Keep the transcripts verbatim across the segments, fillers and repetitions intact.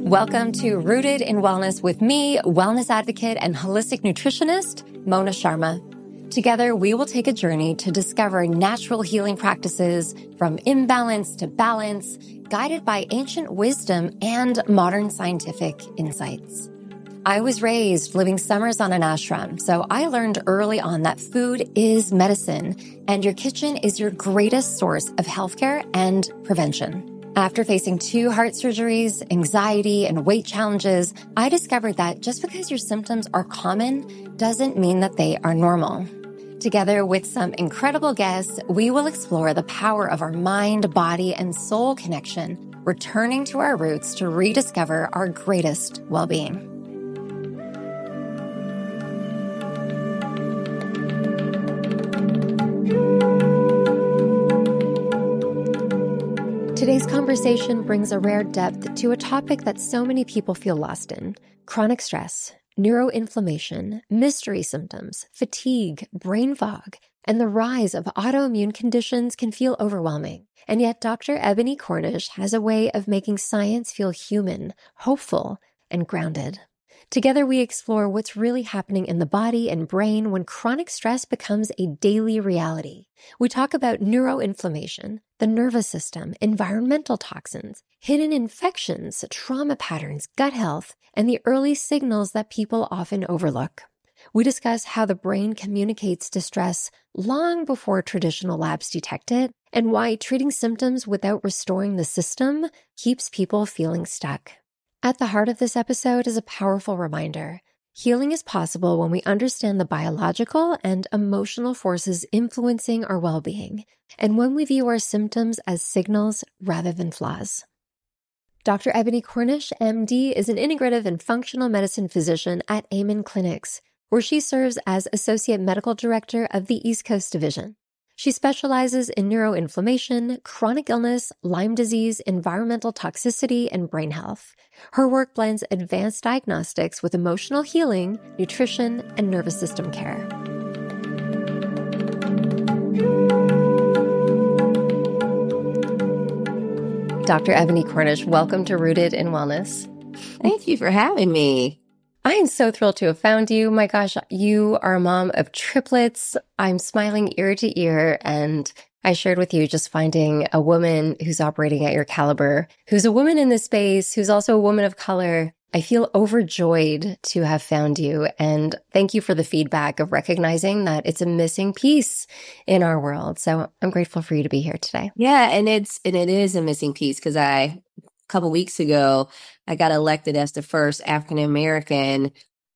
Welcome to Rooted in Wellness with me, wellness advocate and holistic nutritionist, Mona Sharma. Together, we will take a journey to discover natural healing practices from imbalance to balance, guided by ancient wisdom and modern scientific insights. I was raised living summers on an ashram, so I learned early on that food is medicine, and your kitchen is your greatest source of healthcare and prevention. After facing two heart surgeries, anxiety, and weight challenges, I discovered that just because your symptoms are common doesn't mean that they are normal. Together with some incredible guests, we will explore the power of our mind, body, and soul connection, returning to our roots to rediscover our greatest well-being. Today's conversation brings a rare depth to a topic that so many people feel lost in: chronic stress, neuroinflammation, mystery symptoms, fatigue, brain fog, and the rise of autoimmune conditions can feel overwhelming. And yet Doctor Ebony Cornish has a way of making science feel human, hopeful, and grounded. Together, we explore what's really happening in the body and brain when chronic stress becomes a daily reality. We talk about neuroinflammation, the nervous system, environmental toxins, hidden infections, trauma patterns, gut health, and the early signals that people often overlook. We discuss how the brain communicates distress long before traditional labs detect it, and why treating symptoms without restoring the system keeps people feeling stuck. At the heart of this episode is a powerful reminder. Healing is possible when we understand the biological and emotional forces influencing our well-being, and when we view our symptoms as signals rather than flaws. Doctor Ebony Cornish, M D, is an integrative and functional medicine physician at Amen Clinics, where she serves as Associate Medical Director of the East Coast Division. She specializes in neuroinflammation, chronic illness, Lyme disease, environmental toxicity, and brain health. Her work blends advanced diagnostics with emotional healing, nutrition, and nervous system care. Doctor Ebony Cornish, welcome to Rooted in Wellness. Thank you for having me. I am so thrilled to have found you. My gosh, you are a mom of triplets. I'm smiling ear to ear. And I shared with you just finding a woman who's operating at your caliber, who's a woman in this space, who's also a woman of color. I feel overjoyed to have found you. And thank you for the feedback of recognizing that it's a missing piece in our world. So I'm grateful for you to be here today. Yeah, and it's and it is a missing piece because I a couple weeks ago, I got elected as the first African American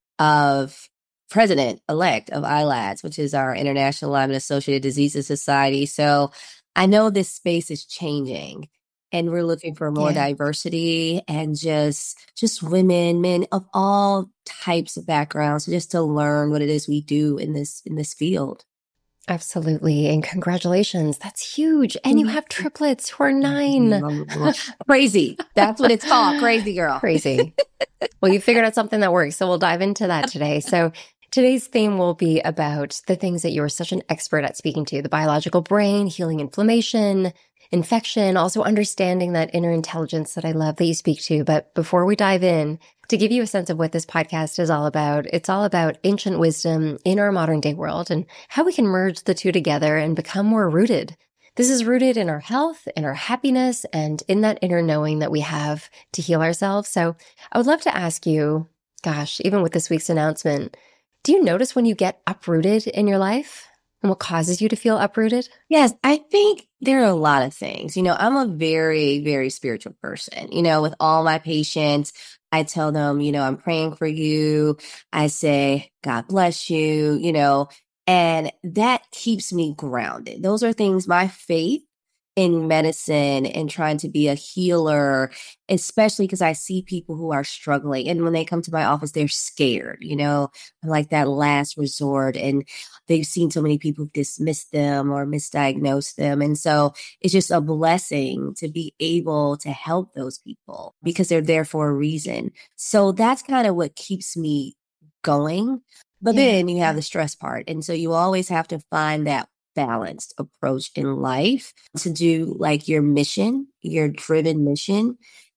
of president-elect of I L A D S, which is our International Lyme and Associated Diseases Society. So I know this space is changing, and we're looking for more Yeah. diversity and just just women, men of all types of backgrounds, just to learn what it is we do in this in this field. Absolutely. And congratulations. That's huge. And you have triplets who are nine. Crazy. That's what it's called. Crazy girl. Crazy. Well, you figured out something that works. So we'll dive into that today. So today's theme will be about the things that you are such an expert at speaking to: the biological brain, healing inflammation, infection, also understanding that inner intelligence that I love that you speak to. But before we dive in, to give you a sense of what this podcast is all about, it's all about ancient wisdom in our modern day world and how we can merge the two together and become more rooted. This is rooted in our health, in our happiness, and in that inner knowing that we have to heal ourselves. So I would love to ask you, gosh, even with this week's announcement, do you notice when you get uprooted in your life and what causes you to feel uprooted? Yes, I think there are a lot of things. You know, I'm a very, very spiritual person. You know, with all my patients, I tell them, you know, I'm praying for you. I say, God bless you, you know, and that keeps me grounded. Those are things, my faith in medicine and trying to be a healer, especially because I see people who are struggling. And when they come to my office, they're scared, you know, I'm like that last resort. And they've seen so many people dismiss them or misdiagnose them. And so it's just a blessing to be able to help those people because they're there for a reason. So that's kind of what keeps me going. But Yeah. then you have the stress part. And so you always have to find that balanced approach in life to do like your mission, your driven mission,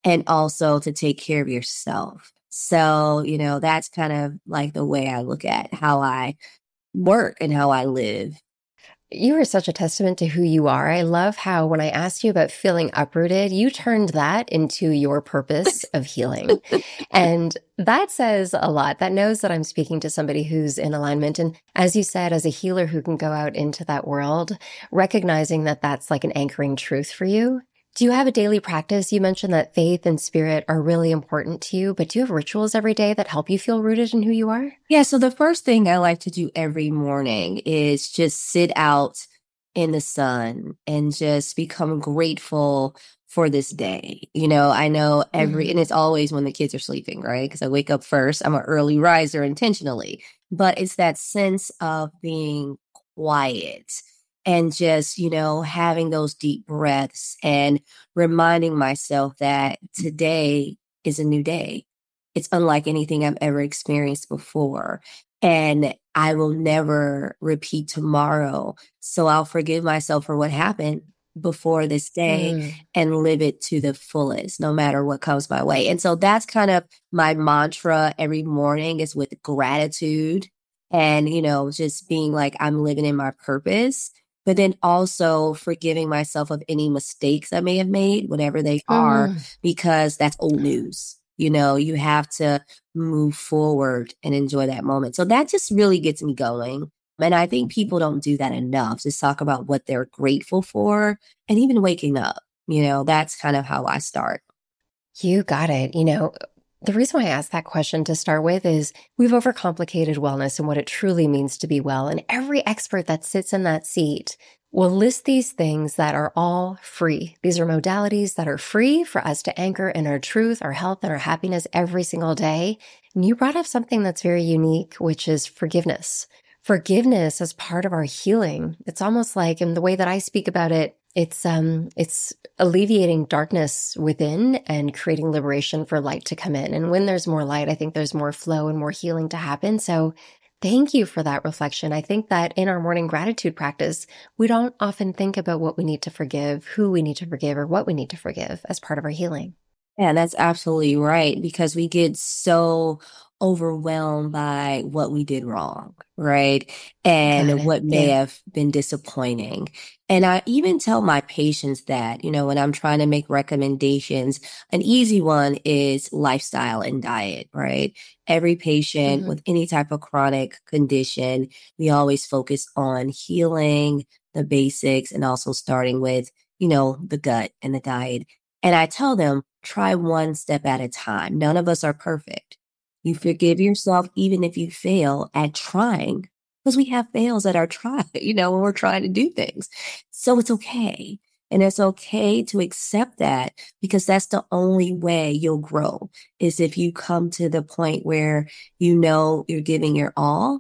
and also to take care of yourself. So, you know, that's kind of like the way I look at how I work and how I live. You are such a testament to who you are. I love how when I asked you about feeling uprooted, you turned that into your purpose of healing. And that says a lot. That knows that I'm speaking to somebody who's in alignment. And as you said, as a healer who can go out into that world, recognizing that that's like an anchoring truth for you. Do you have a daily practice? You mentioned that faith and spirit are really important to you, but do you have rituals every day that help you feel rooted in who you are? Yeah. So the first thing I like to do every morning is just sit out in the sun and just become grateful for this day. You know, I know every, Mhm. and it's always when the kids are sleeping, right? Because I wake up first. I'm an early riser intentionally, but it's that sense of being quiet and just, you know, having those deep breaths and reminding myself that today is a new day. It's unlike anything I've ever experienced before. And I will never repeat tomorrow. So I'll forgive myself for what happened before this day Mm. and live it to the fullest, no matter what comes my way. And so that's kind of my mantra every morning is with gratitude and, you know, just being like, I'm living in my purpose, but then also forgiving myself of any mistakes I may have made, whatever they are, Mm. because that's old news. You know, you have to move forward and enjoy that moment. So that just really gets me going. And I think people don't do that enough. Just talk about what they're grateful for and even waking up. You know, that's kind of how I start. You got it. You know, the reason why I asked that question to start with is we've overcomplicated wellness and what it truly means to be well. And every expert that sits in that seat will list these things that are all free. These are modalities that are free for us to anchor in our truth, our health, and our happiness every single day. And you brought up something that's very unique, which is forgiveness. Forgiveness as part of our healing. It's almost like, in the way that I speak about it, it's um, it's alleviating darkness within and creating liberation for light to come in. And when there's more light, I think there's more flow and more healing to happen. So thank you for that reflection. I think that in our morning gratitude practice, we don't often think about what we need to forgive, who we need to forgive, or what we need to forgive as part of our healing. Yeah, that's absolutely right. Because we get so overwhelmed by what we did wrong, right? Got And it. what may Yeah. have been disappointing. And I even tell my patients that, you know, when I'm trying to make recommendations, an easy one is lifestyle and diet, right? Every patient Mhm. with any type of chronic condition, we always focus on healing the basics and also starting with, you know, the gut and the diet. And I tell them, try one step at a time. None of us are perfect. You forgive yourself even if you fail at trying, because we have fails at our try, you know, when we're trying to do things. So it's okay. And it's okay to accept that because that's the only way you'll grow is if you come to the point where you know you're giving your all.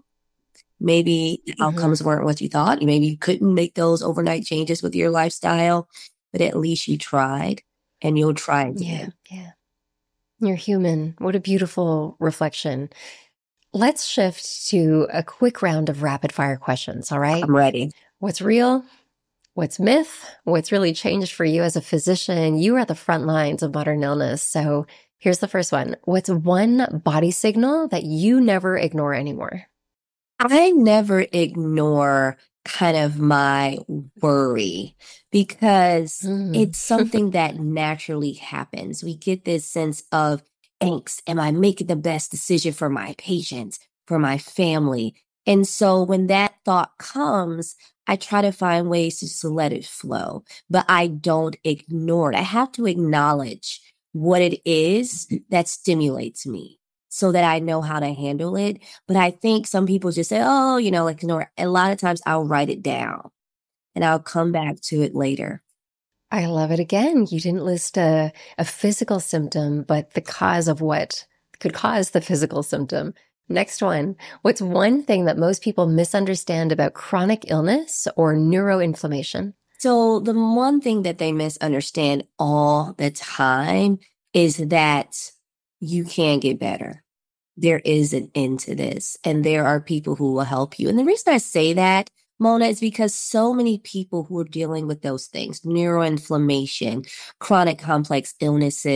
Maybe the Mhm. outcomes weren't what you thought. Maybe you couldn't make those overnight changes with your lifestyle, but at least you tried and you'll try Yeah. again. Yeah. You're human. What a beautiful reflection. Let's shift to a quick round of rapid fire questions. All right. I'm ready. What's real? What's myth? What's really changed for you as a physician? You are at the front lines of modern illness. So here's the first one. What's one body signal that you never ignore anymore? I never ignore kind of my worry because Mm. it's something that naturally happens. We get this sense of angst. Am I making the best decision for my patients, for my family? And so when that thought comes, I try to find ways to just let it flow, but I don't ignore it. I have to acknowledge what it is that stimulates me so that I know how to handle it. But I think some people just say, oh, you know, like, you know, a lot of times I'll write it down and I'll come back to it later. I love it again. You didn't list a, a physical symptom, but the cause of what could cause the physical symptom. Next one. What's one thing that most people misunderstand about chronic illness or neuroinflammation? So the one thing that they misunderstand all the time is that you can get better. There is an end to this, and there are people who will help you. And the reason I say that, Mona, is because so many people who are dealing with those things, neuroinflammation, chronic complex illnesses,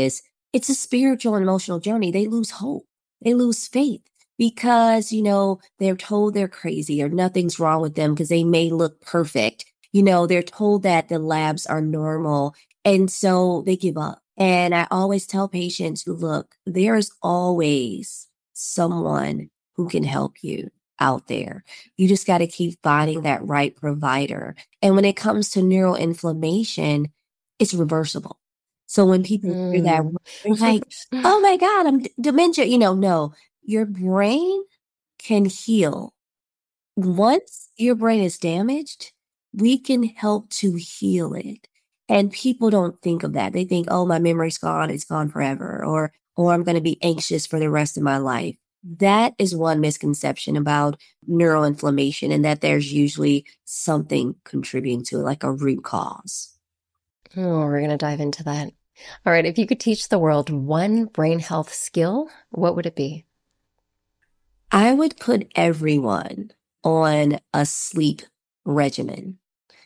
it's a spiritual and emotional journey. They lose hope. They lose faith because, you know, they're told they're crazy or nothing's wrong with them because they may look perfect. You know, they're told that the labs are normal. And so they give up. And I always tell patients, look, there is always someone who can help you out there. You just got to keep finding that right provider. And when it comes to neuroinflammation, it's reversible. So when people hear that, Mm. they're like, oh my God, I'm d- dementia. You know, no, your brain can heal. Once your brain is damaged, we can help to heal it. And people don't think of that. They think, oh, my memory's gone. It's gone forever. Or, or I'm going to be anxious for the rest of my life. That is one misconception about neuroinflammation, and that there's usually something contributing to it, like a root cause. Oh, we're going to dive into that. All right. If you could teach the world one brain health skill, what would it be? I would put everyone on a sleep regimen.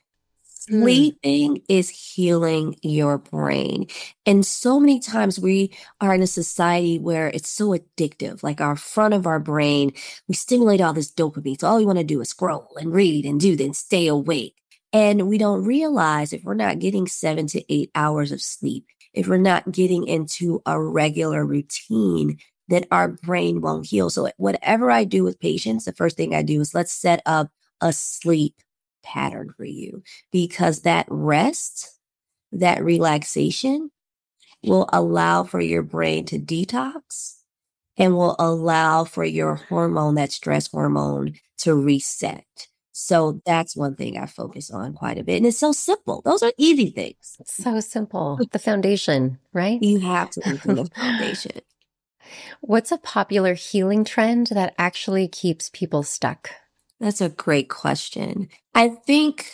Sleeping is healing your brain. And so many times we are in a society where it's so addictive, like our front of our brain, we stimulate all this dopamine. So all we want to do is scroll and read and do then stay awake. And we don't realize if we're not getting seven to eight hours of sleep, if we're not getting into a regular routine, that our brain won't heal. So whatever I do with patients, the first thing I do is let's set up a sleep pattern for you, because that rest, that relaxation will allow for your brain to detox and will allow for your hormone, that stress hormone, to reset. So that's one thing I focus on quite a bit. And it's so simple. Those are easy things. So simple. The foundation, right? You have to look at the foundation. What's a popular healing trend that actually keeps people stuck? That's a great question. I think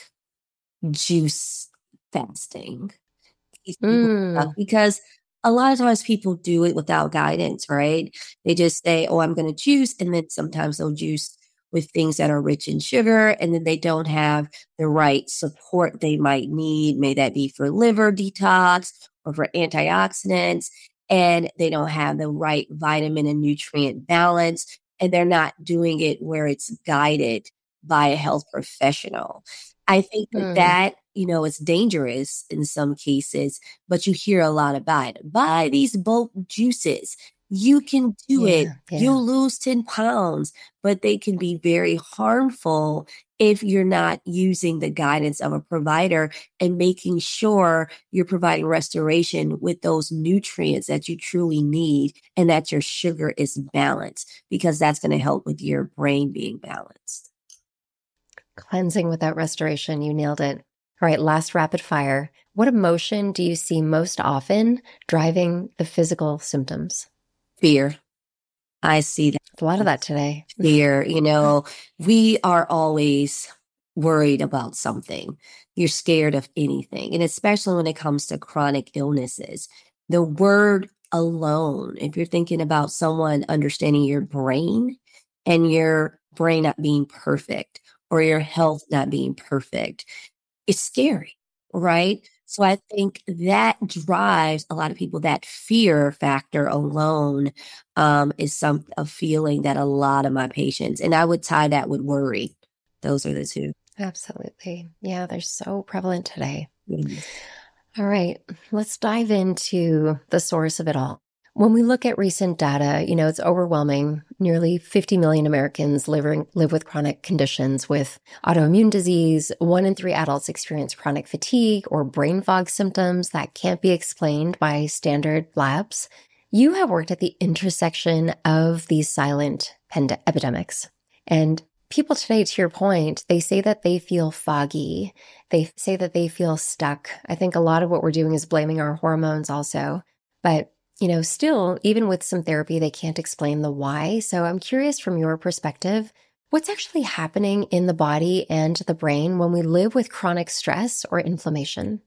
juice fasting keeps people stuck Mm. because a lot of times people do it without guidance, right? They just say, oh, I'm going to juice. And then sometimes they'll juice with things that are rich in sugar, and then they don't have the right support they might need. May that be for liver detox or for antioxidants. And they don't have the right vitamin and nutrient balance. And they're not doing it where it's guided by a health professional. I think that Mm. that, you know, it's dangerous in some cases, but you hear a lot about it. Buy these bulk juices. You can do Yeah, it. yeah. You'll lose ten pounds, but they can be very harmful if you're not using the guidance of a provider and making sure you're providing restoration with those nutrients that you truly need and that your sugar is balanced, because that's going to help with your brain being balanced. Cleansing without restoration. You nailed it. All right, last rapid fire. What emotion do you see most often driving the physical symptoms? Fear. I see that. There's a lot of that today. Fear, you know, we are always worried about something. You're scared of anything. And especially when it comes to chronic illnesses, the word alone, if you're thinking about someone understanding your brain and your brain not being perfect or your health not being perfect, it's scary, right? So I think that drives a lot of people. That fear factor alone um, is some a feeling that a lot of my patients, and I would tie that with worry. Those are the two. Absolutely. Yeah, they're so prevalent today. Mhm. All right, let's dive into the source of it all. When we look at recent data, you know, it's overwhelming. Nearly fifty million Americans live, live with chronic conditions with autoimmune disease. One in three adults experience chronic fatigue or brain fog symptoms that can't be explained by standard labs. You have worked at the intersection of these silent pand- epidemics. And people today, to your point, they say that they feel foggy. They say that they feel stuck. I think a lot of what we're doing is blaming our hormones also. But you know, still, even with some therapy, they can't explain the why. So I'm curious from your perspective, what's actually happening in the body and the brain when we live with chronic stress or inflammation?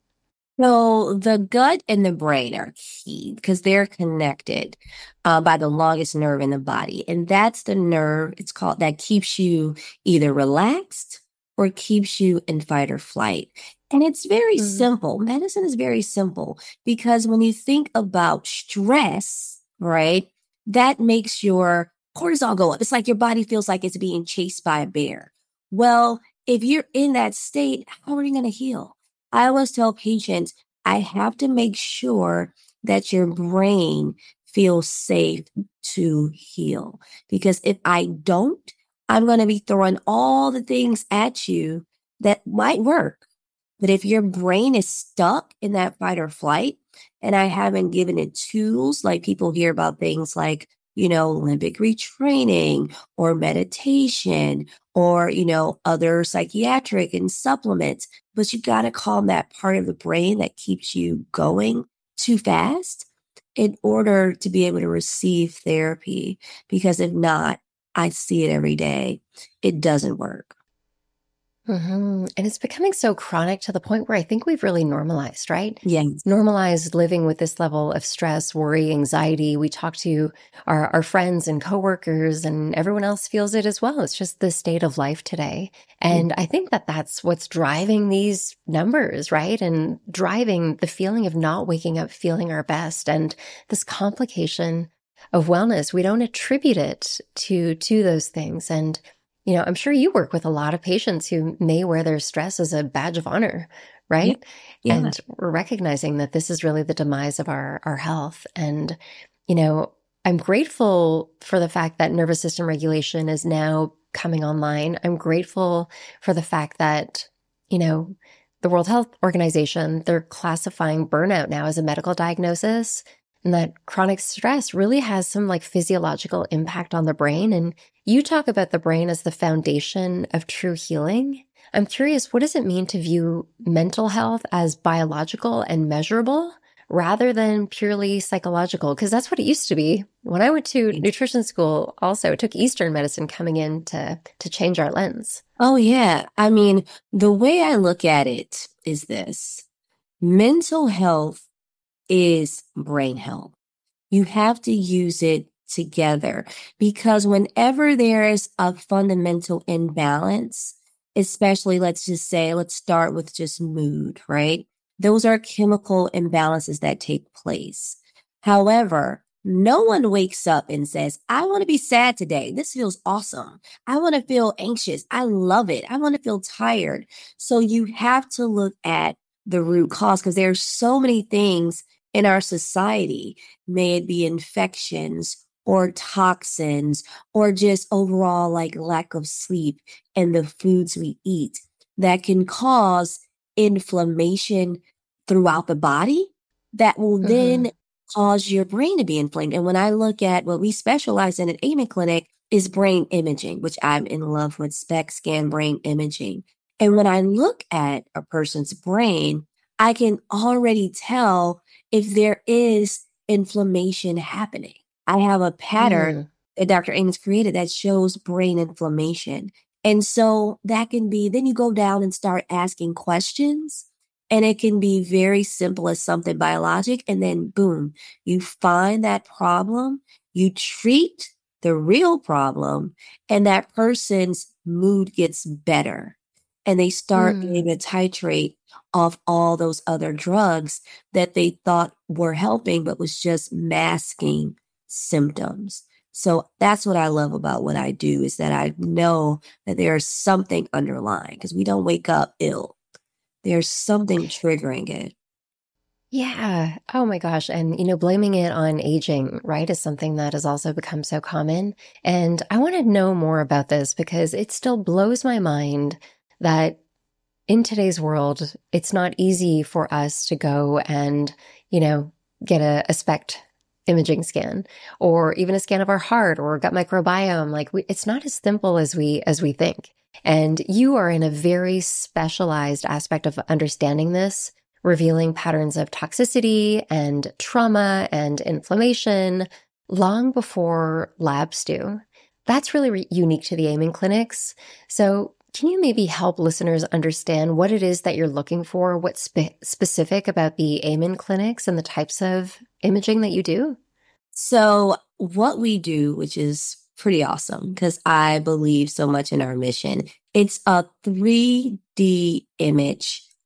So the gut and the brain are key because they're connected uh, by the longest nerve in the body. And that's the nerve, it's called, that keeps you either relaxed or keeps you in fight or flight. And it's very Mm. simple. Medicine is very simple because when you think about stress, right, that makes your cortisol go up. It's like your body feels like it's being chased by a bear. Well, if you're in that state, how are you going to heal? I always tell patients, I have to make sure that your brain feels safe to heal. Because if I don't, I'm going to be throwing all the things at you that might work. But if your brain is stuck in that fight or flight, and I haven't given it tools, like people hear about things like, you know, limbic retraining or meditation or, you know, other psychiatric and supplements, but you got to calm that part of the brain that keeps you going too fast in order to be able to receive therapy. Because if not, I see it every day. It doesn't work. Mm-hmm. And it's becoming so chronic to the point where I think we've really normalized, right? Yes. Normalized living with this level of stress, worry, anxiety. We talk to our, our friends and coworkers, and everyone else feels it as well. It's just the state of life today. And I think that that's what's driving these numbers, right? And driving the feeling of not waking up feeling our best, and this complication of wellness. We don't attribute it to, to those things. And you know, I'm sure you work with a lot of patients who may wear their stress as a badge of honor, right? Yeah. And we're recognizing that this is really the demise of our, our health. And, you know, I'm grateful for the fact that nervous system regulation is now coming online. I'm grateful for the fact that, you know, the World Health Organization, they're classifying burnout now as a medical diagnosis, and that chronic stress really has some like physiological impact on the brain. And you talk about the brain as the foundation of true healing. I'm curious, what does it mean to view mental health as biological and measurable rather than purely psychological? Because that's what it used to be. When I went to nutrition school, also, it took Eastern medicine coming in to, to change our lens. Oh, yeah. I mean, the way I look at it is this. Mental health is brain health. You have to use it together because whenever there is a fundamental imbalance, especially let's just say, let's start with just mood, right? Those are chemical imbalances that take place. However, no one wakes up and says, I want to be sad today. This feels awesome. I want to feel anxious. I love it. I want to feel tired. So you have to look at the root cause because there are so many things in our society, may it be infections or toxins or just overall like lack of sleep and the foods we eat that can cause inflammation throughout the body that will mm-hmm. then cause your brain to be inflamed. And when I look at what we specialize in at Amen Clinic is brain imaging, which I'm in love with SPECT scan brain imaging. And when I look at a person's brain, I can already tell if there is inflammation happening. I have a pattern mm. that Doctor Amen's created that shows brain inflammation. And so that can be, then you go down and start asking questions, and it can be very simple as something biologic. And then boom, you find that problem, you treat the real problem, and that person's mood gets better. And they start mm. being able to titrate off all those other drugs that they thought were helping, but was just masking symptoms. So that's what I love about what I do is that I know that there's something underlying because we don't wake up ill. There's something triggering it. Yeah. Oh my gosh. And, you know, blaming it on aging, right, is something that has also become so common. And I want to know more about this because it still blows my mind that in today's world, it's not easy for us to go and, you know, get a, a SPECT imaging scan or even a scan of our heart or gut microbiome. Like we, it's not as simple as we, as we think. And you are in a very specialized aspect of understanding this, revealing patterns of toxicity and trauma and inflammation long before labs do. That's really re- unique to the Amen clinics. So can you maybe help listeners understand what it is that you're looking for? What's spe- specific about the Amen clinics and the types of imaging that you do? So what we do, which is pretty awesome because I believe so much in our mission, it's a three D image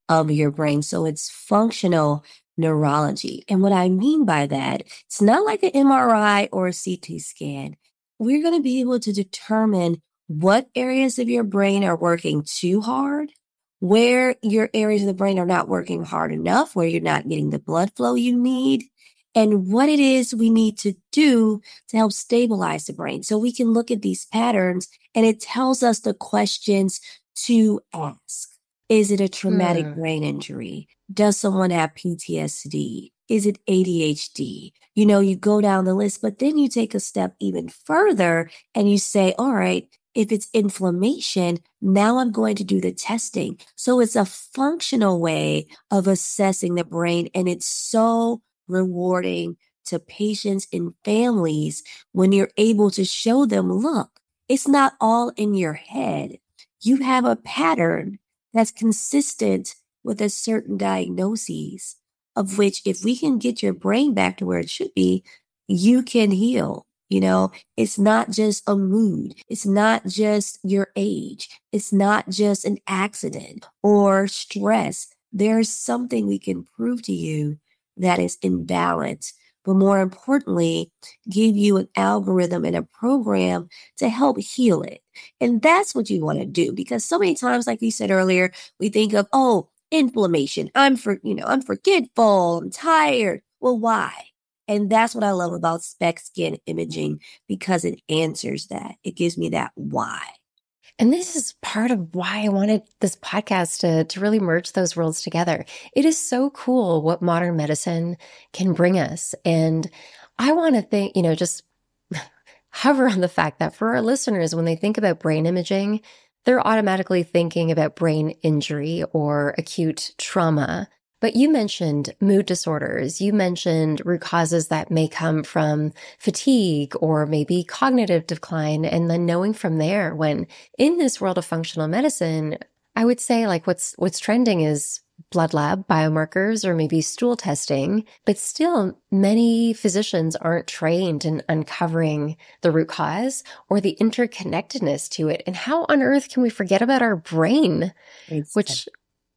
of your brain. So it's functional neurology. And what I mean by that, it's not like an M R I or a C T scan. We're going to be able to determine what areas of your brain are working too hard, where your areas of the brain are not working hard enough, where you're not getting the blood flow you need, and what it is we need to do to help stabilize the brain. So we can look at these patterns and it tells us the questions to ask. Is it a traumatic Hmm. brain injury? Does someone have P T S D? Is it A D H D? You know, you go down the list, but then you take a step even further and you say, all right, if it's inflammation, now I'm going to do the testing. So it's a functional way of assessing the brain. And it's so rewarding to patients and families when you're able to show them, look, it's not all in your head. You have a pattern that's consistent with a certain diagnosis, of which if we can get your brain back to where it should be, you can heal. You know, it's not just a mood. It's not just your age. It's not just an accident or stress. There's something we can prove to you that is in balance, but more importantly, give you an algorithm and a program to help heal it. And that's what you want to do, because so many times, like you said earlier, we think of, oh, inflammation. I'm for, you know, I'm forgetful. I'm tired. Well, why? And that's what I love about SPECT scan imaging, because it answers that. It gives me that why. And this is part of why I wanted this podcast to, to really merge those worlds together. It is so cool what modern medicine can bring us. And I want to think, you know, just hover on the fact that for our listeners, when they think about brain imaging, they're automatically thinking about brain injury or acute trauma. But you mentioned mood disorders. You mentioned root causes that may come from fatigue or maybe cognitive decline. And then knowing from there, when in this world of functional medicine, I would say like what's, what's trending is blood lab biomarkers or maybe stool testing, but still many physicians aren't trained in uncovering the root cause or the interconnectedness to it. And how on earth can we forget about our brain, which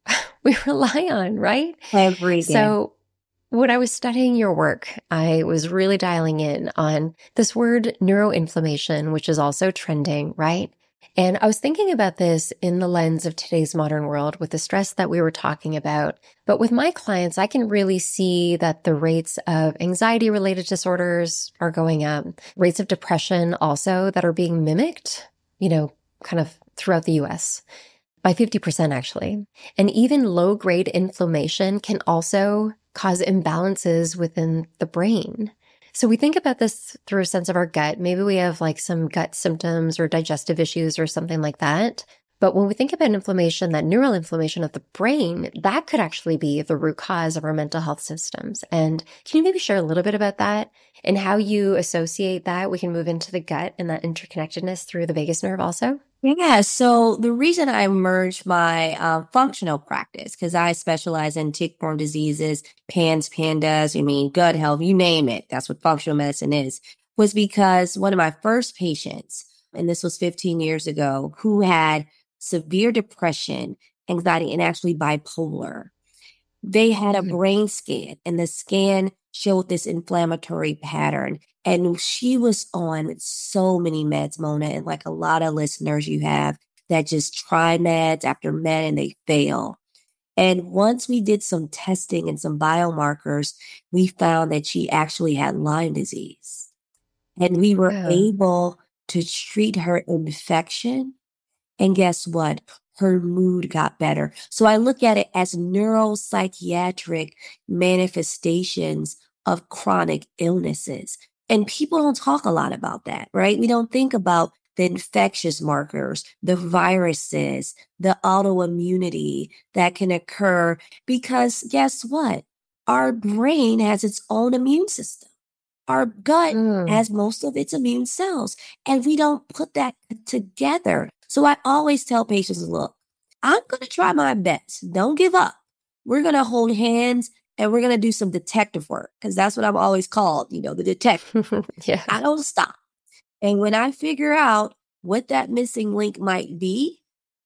we rely on, right? Every day. So when I was studying your work, I was really dialing in on this word neuroinflammation, which is also trending, right? And I was thinking about this in the lens of today's modern world with the stress that we were talking about. But with my clients, I can really see that the rates of anxiety-related disorders are going up, rates of depression also that are being mimicked, you know, kind of throughout the U S by fifty percent actually. And even low-grade inflammation can also cause imbalances within the brain. So we think about this through a sense of our gut. Maybe we have like some gut symptoms or digestive issues or something like that. But when we think about inflammation, that neural inflammation of the brain, that could actually be the root cause of our mental health systems. And can you maybe share a little bit about that and how you associate that? We can move into the gut and that interconnectedness through the vagus nerve also. Yeah, so the reason I merged my uh, functional practice, because I specialize in tick-borne diseases, PANS, PANDAS, I mean, gut health, you name it. That's what functional medicine is, was because one of my first patients, and this was fifteen years ago, who had severe depression, anxiety, and actually bipolar. They had a brain scan, and the scan showed this inflammatory pattern. And she was on so many meds, Mona, and like a lot of listeners you have that just try meds after med and they fail. And once we did some testing and some biomarkers, we found that she actually had Lyme disease. And we were Yeah. able to treat her infection. And guess what? Her mood got better. So I look at it as neuropsychiatric manifestations of chronic illnesses. And people don't talk a lot about that, right? We don't think about the infectious markers, the viruses, the autoimmunity that can occur because guess what? Our brain has its own immune system. Our gut Mm. has most of its immune cells, and we don't put that together. So I always tell patients, look, I'm going to try my best. Don't give up. We're going to hold hands and we're going to do some detective work because that's what I'm always called, you know, the detective. Yeah. I don't stop. And when I figure out what that missing link might be,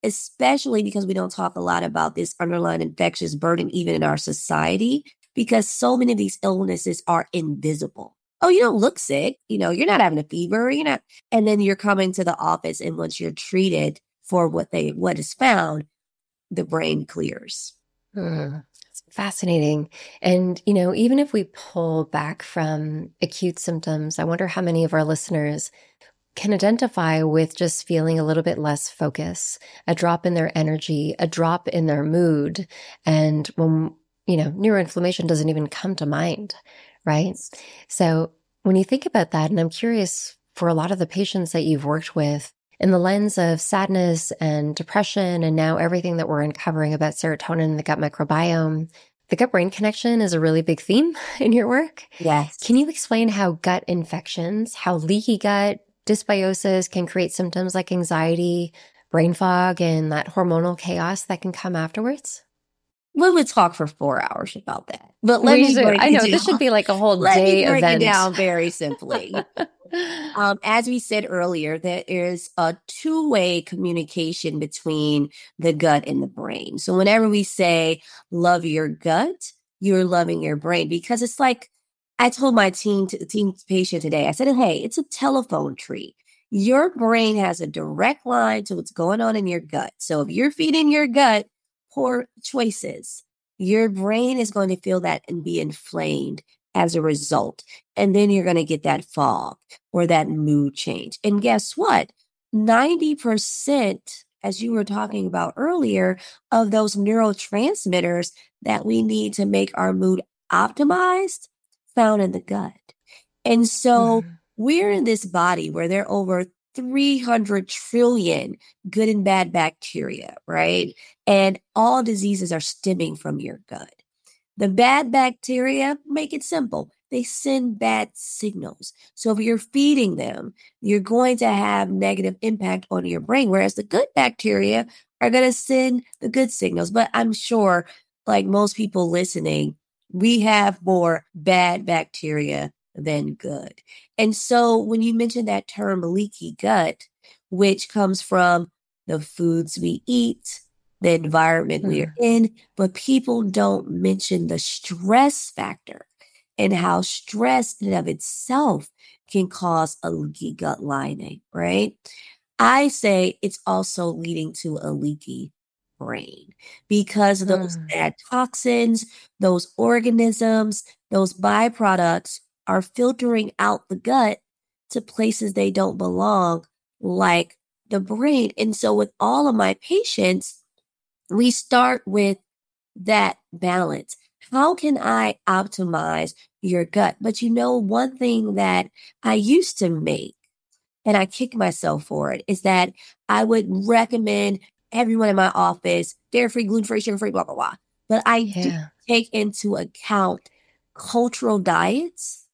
especially because we don't talk a lot about this underlying infectious burden even in our society, because so many of these illnesses are invisible. Oh, you don't look sick. You know, you're not having a fever. You're not. And then you're coming to the office, and once you're treated for what they what is found, the brain clears. Hmm. It's fascinating. And, you know, even if we pull back from acute symptoms, I wonder how many of our listeners can identify with just feeling a little bit less focus, a drop in their energy, a drop in their mood. And when, you know, neuroinflammation doesn't even come to mind, right? So when you think about that, and I'm curious for a lot of the patients that you've worked with, in the lens of sadness and depression, and now everything that we're uncovering about serotonin and the gut microbiome, the gut-brain connection is a really big theme in your work. Yes. Can you explain how gut infections, how leaky gut, dysbiosis can create symptoms like anxiety, brain fog, and that hormonal chaos that can come afterwards? We would talk for four hours about that. But let We me should- break I it know down. this should be like a whole Let day me break event. it down very simply. Um, as we said earlier, there is a two-way communication between the gut and the brain. So whenever we say love your gut, you're loving your brain, because it's like I told my teen, teen patient today, I said, hey, it's a telephone tree. Your brain has a direct line to what's going on in your gut. So if you're feeding your gut poor choices, your brain is going to feel that and be inflamed as a result. And then you're going to get that fog or that mood change. And guess what? ninety percent, as you were talking about earlier, of those neurotransmitters that we need to make our mood optimized found in the gut. And so Mhm. we're in this body where there are over three hundred trillion good and bad bacteria, right? And all diseases are stemming from your gut. The bad bacteria, make it simple, they send bad signals. So if you're feeding them, you're going to have negative impact on your brain, whereas the good bacteria are going to send the good signals. But I'm sure, like most people listening, we have more bad bacteria than good. And so when you mention that term leaky gut, which comes from the foods we eat, the environment we're Mhm. in, but people don't mention the stress factor and how stress in and of itself can cause a leaky gut lining, right? I say it's also leading to a leaky brain, because those Mm. bad toxins, those organisms, those byproducts are filtering out the gut to places they don't belong, like the brain. And so with all of my patients, we start with that balance. How can I optimize your gut? But you know, one thing that I used to make, and I kick myself for it, is that I would recommend everyone in my office dairy-free, gluten-free, sugar-free, blah, blah, blah. But I did Yeah. take into account cultural diets,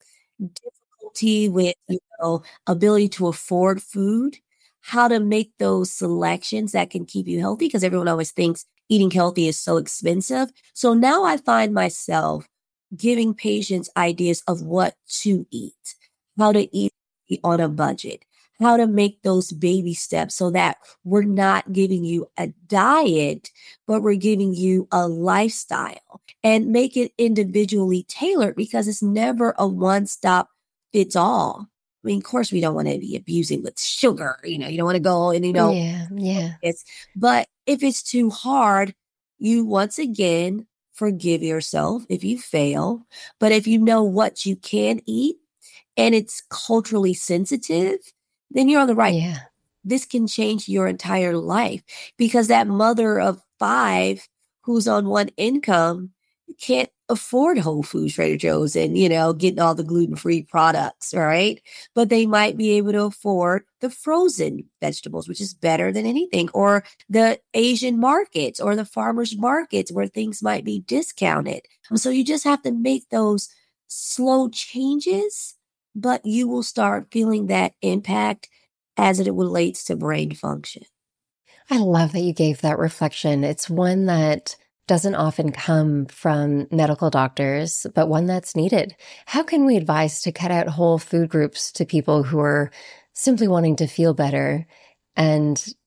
difficulty with, you know, ability to afford food, how to make those selections that can keep you healthy, because everyone always thinks eating healthy is so expensive. So now I find myself giving patients ideas of what to eat, how to eat on a budget, how to make those baby steps so that we're not giving you a diet, but we're giving you a lifestyle, and make it individually tailored, because it's never a one-stop fits all. I mean, of course, we don't want to be abusing with sugar. You know, you don't want to go and, you know, Yeah. Yeah. it's, but if it's too hard, you once again forgive yourself if you fail. But if you know what you can eat and it's culturally sensitive, then you're on the right. Yeah. This can change your entire life, because that mother of five who's on one income can't afford Whole Foods, Trader Joe's, and, you know, getting all the gluten-free products, right? But they might be able to afford the frozen vegetables, which is better than anything, or the Asian markets or the farmers markets where things might be discounted. So you just have to make those slow changes, but you will start feeling that impact as it relates to brain function. I love that you gave that reflection. It's one that doesn't often come from medical doctors, but one that's needed. How can we advise to cut out whole food groups to people who are simply wanting to feel better? And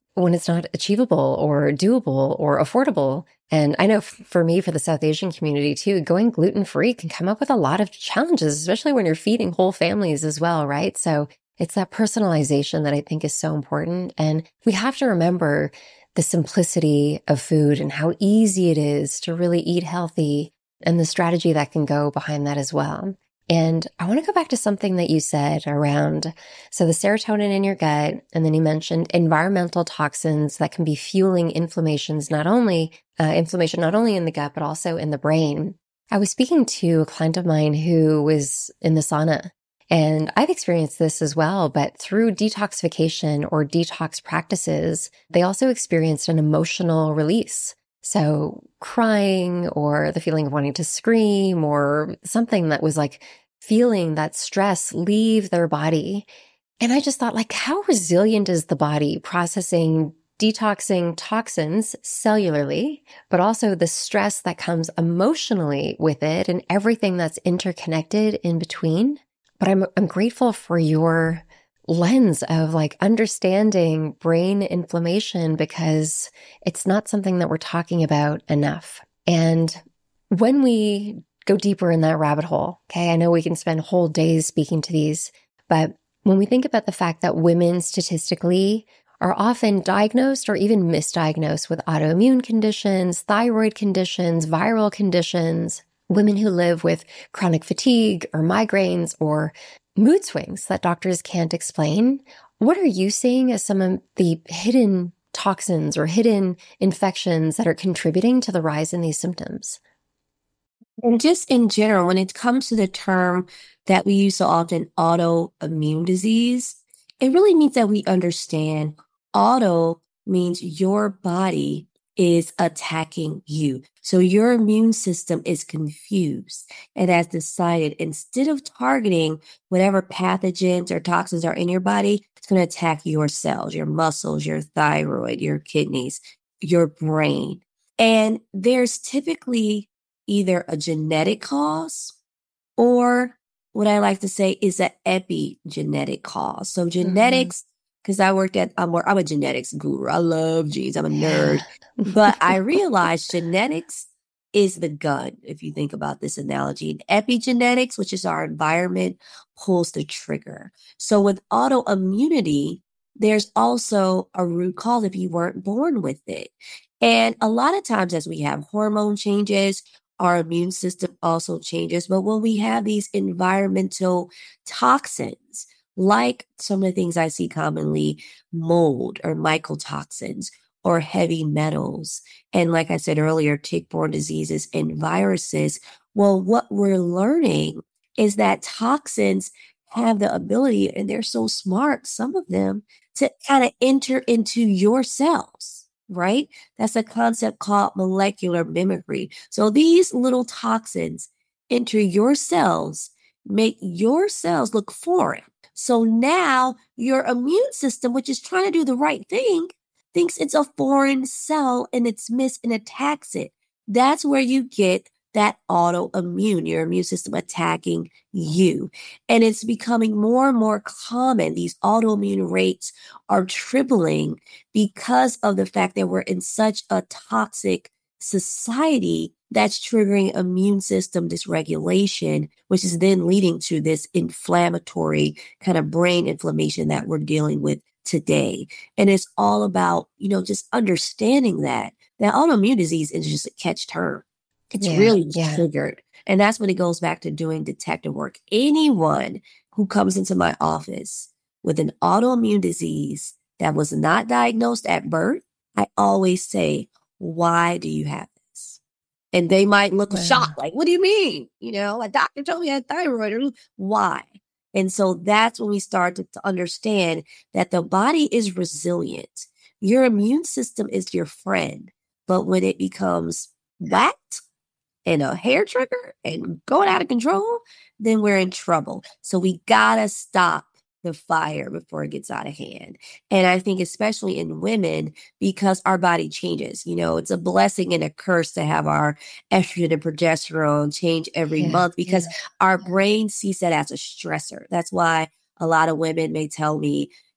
when it's not achievable or doable or affordable. And I know f- for me, for the South Asian community too, going gluten-free can come up with a lot of challenges, especially when you're feeding whole families as well, right? So it's that personalization that I think is so important. And we have to remember the simplicity of food and how easy it is to really eat healthy and the strategy that can go behind that as well. And I want to go back to something that you said around, so the serotonin in your gut, and then you mentioned environmental toxins that can be fueling inflammations, not only uh, inflammation, not only in the gut, but also in the brain. I was speaking to a client of mine who was in the sauna, and I've experienced this as well, but through detoxification or detox practices, they also experienced an emotional release. So crying or the feeling of wanting to scream or something that was like feeling that stress leave their body. And I just thought, like, how resilient is the body processing, detoxing toxins cellularly, but also the stress that comes emotionally with it and everything that's interconnected in between. But I'm I'm grateful for your lens of like understanding brain inflammation, because it's not something that we're talking about enough. And when we go deeper in that rabbit hole, okay, I know we can spend whole days speaking to these, but when we think about the fact that women statistically are often diagnosed or even misdiagnosed with autoimmune conditions, thyroid conditions, viral conditions, women who live with chronic fatigue or migraines or mood swings that doctors can't explain, what are you seeing as some of the hidden toxins or hidden infections that are contributing to the rise in these symptoms? And just in general, when it comes to the term that we use so often, autoimmune disease, it really means that we understand auto means your body is attacking you. So your immune system is confused and has decided, instead of targeting whatever pathogens or toxins are in your body, it's going to attack your cells, your muscles, your thyroid, your kidneys, your brain. And there's typically either a genetic cause or what I like to say is an epigenetic cause. So genetics, because mm-hmm. I worked at, I'm, I'm a genetics guru. I love genes. I'm a nerd. But I realized genetics is the gun, if you think about this analogy. And epigenetics, which is our environment, pulls the trigger. So with autoimmunity, there's also a root cause if you weren't born with it. And a lot of times as we have hormone changes, our immune system also changes. But when we have these environmental toxins, like some of the things I see commonly, mold or mycotoxins or heavy metals, and like I said earlier, tick-borne diseases and viruses, well, what we're learning is that toxins have the ability, and they're so smart, some of them, to kind of enter into your cells. Right? That's a concept called molecular mimicry. So these little toxins enter your cells, make your cells look foreign. So now your immune system, which is trying to do the right thing, thinks it's a foreign cell and it's missed and attacks it. That's where you get that autoimmune, your immune system attacking you. And it's becoming more and more common. These autoimmune rates are tripling because of the fact that we're in such a toxic society that's triggering immune system dysregulation, which is then leading to this inflammatory kind of brain inflammation that we're dealing with today. And it's all about, you know, just understanding that, that autoimmune disease is just a catch term. It's yeah, really yeah. triggered. And that's when it goes back to doing detective work. Anyone who comes into my office with an autoimmune disease that was not diagnosed at birth, I always say, why do you have this? And they might look wow. shocked, like, what do you mean? You know, a doctor told me I had thyroid. Why? And so that's when we start to, to understand that the body is resilient. Your immune system is your friend. But when it becomes whacked, and a hair trigger and going out of control, then we're in trouble. So we gotta stop the fire before it gets out of hand. And I think especially in women, because our body changes, you know, it's a blessing and a curse to have our estrogen and progesterone change every yeah, month because yeah. our brain sees that as a stressor. That's why a lot of women may tell me,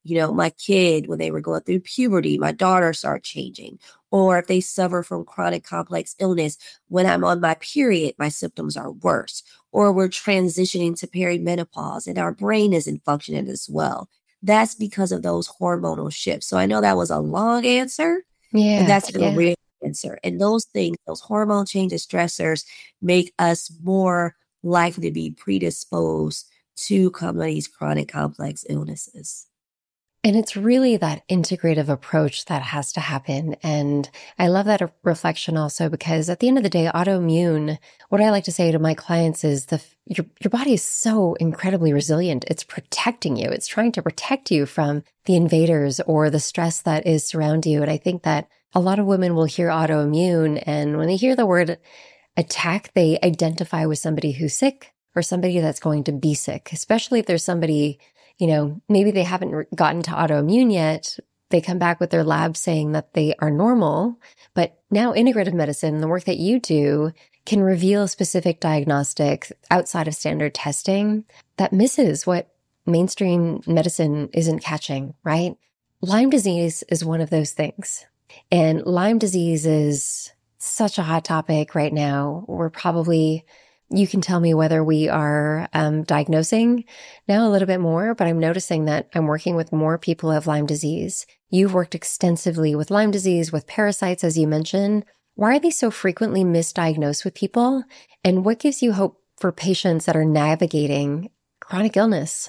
You know, my kid, when they were going through puberty, my daughter started changing. Or if they suffer from chronic complex illness, when I'm on my period, my symptoms are worse. Or we're transitioning to perimenopause and our brain isn't functioning as well. That's because of those hormonal shifts. So I know that was a long answer, and Yeah. that's a Yeah. real answer. And those things, those hormone changes, stressors, make us more likely to be predisposed to some of these chronic complex illnesses. And it's really that integrative approach that has to happen. And I love that reflection also, because at the end of the day, autoimmune, what I like to say to my clients is the your, your body is so incredibly resilient. It's protecting you. It's trying to protect you from the invaders or the stress that is surround you. And I think that a lot of women will hear autoimmune, and when they hear the word attack, they identify with somebody who's sick or somebody that's going to be sick, especially if there's somebody, you know, maybe they haven't gotten to autoimmune yet. They come back with their lab saying that they are normal, but now integrative medicine, the work that you do, can reveal specific diagnostics outside of standard testing that misses what mainstream medicine isn't catching, right? Lyme disease is one of those things. And Lyme disease is such a hot topic right now. We're probably, you can tell me whether we are um, diagnosing now a little bit more, but I'm noticing that I'm working with more people who have Lyme disease. You've worked extensively with Lyme disease, with parasites, as you mentioned. Why are they so frequently misdiagnosed with people? And what gives you hope for patients that are navigating chronic illness?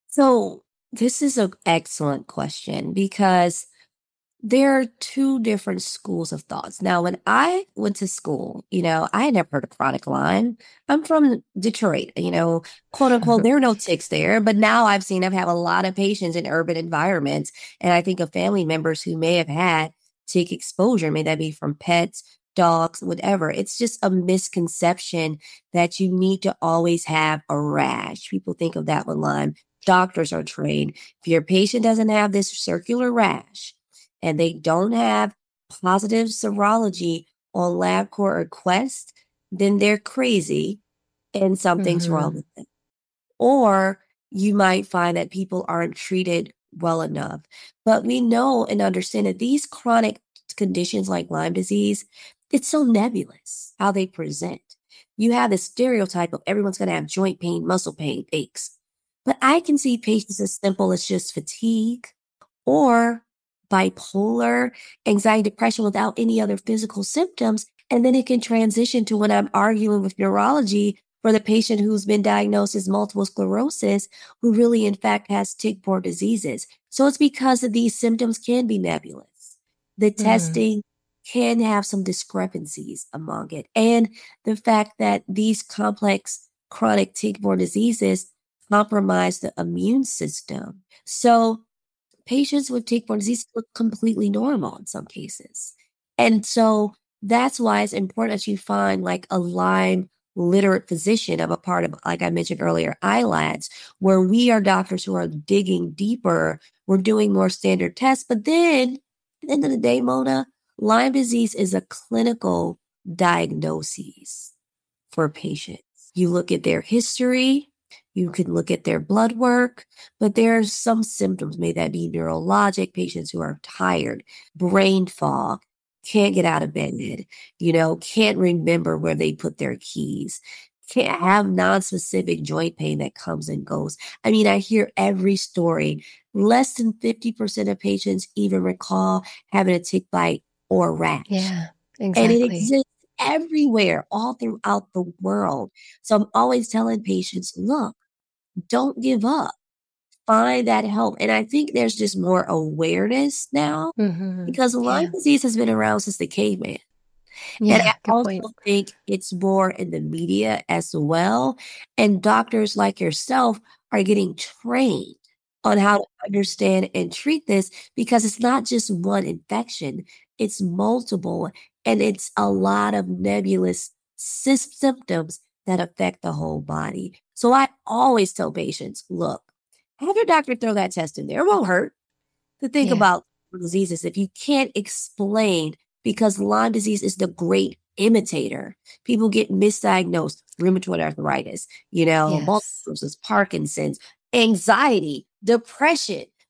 So this is an excellent question, because there are two different schools of thoughts. Now, when I went to school, you know, I had never heard of chronic Lyme. I'm from Detroit, you know, quote unquote, there are no ticks there. But now I've seen, I've had a lot of patients in urban environments. And I think of family members who may have had tick exposure, may that be from pets, dogs, whatever. It's just a misconception that you need to always have a rash. People think of that with Lyme. Doctors are trained. If your patient doesn't have this circular rash, and they don't have positive serology on LabCorp or Quest, then they're crazy and something's mm-hmm. wrong with them. Or you might find that people aren't treated well enough. But we know and understand that these chronic conditions like Lyme disease, it's so nebulous how they present. You have this stereotype of everyone's going to have joint pain, muscle pain, aches. But I can see patients as simple as just fatigue or bipolar, anxiety, depression without any other physical symptoms. And then it can transition to when I'm arguing with neurology for the patient who's been diagnosed as multiple sclerosis, who really, in fact, has tick-borne diseases. So it's because of these symptoms can be nebulous. The mm. testing can have some discrepancies among it. And the fact that these complex chronic tick-borne diseases compromise the immune system. So patients with tick-borne disease look completely normal in some cases. And so that's why it's important that you find like a Lyme literate physician. I'm a part of, like I mentioned earlier, I L A D S, where we are doctors who are digging deeper. We're doing more standard tests. But then at the end of the day, Mona, Lyme disease is a clinical diagnosis for patients. You look at their history. You can look at their blood work, but there are some symptoms, may that be neurologic, patients who are tired, brain fog, can't get out of bed, you know, can't remember where they put their keys, can't have nonspecific joint pain that comes and goes. I mean, I hear every story. Less than fifty percent of patients even recall having a tick bite or rash. Yeah, exactly. And it exists everywhere, all throughout the world. So I'm always telling patients, look, don't give up. Find that help. And I think there's just more awareness now mm-hmm. because Lyme yeah. disease has been around since the caveman. Yeah, and I also point. think it's more in the media as well. And doctors like yourself are getting trained on how to understand and treat this, because it's not just one infection. It's multiple, and it's a lot of nebulous symptoms that affect the whole body. So I always tell patients, look, have your doctor throw that test in there. It won't hurt to think yeah. about diseases if you can't explain, because Lyme disease is the great imitator. People get misdiagnosed, rheumatoid arthritis, you know, yes. multiple sclerosis, Parkinson's, anxiety, depression.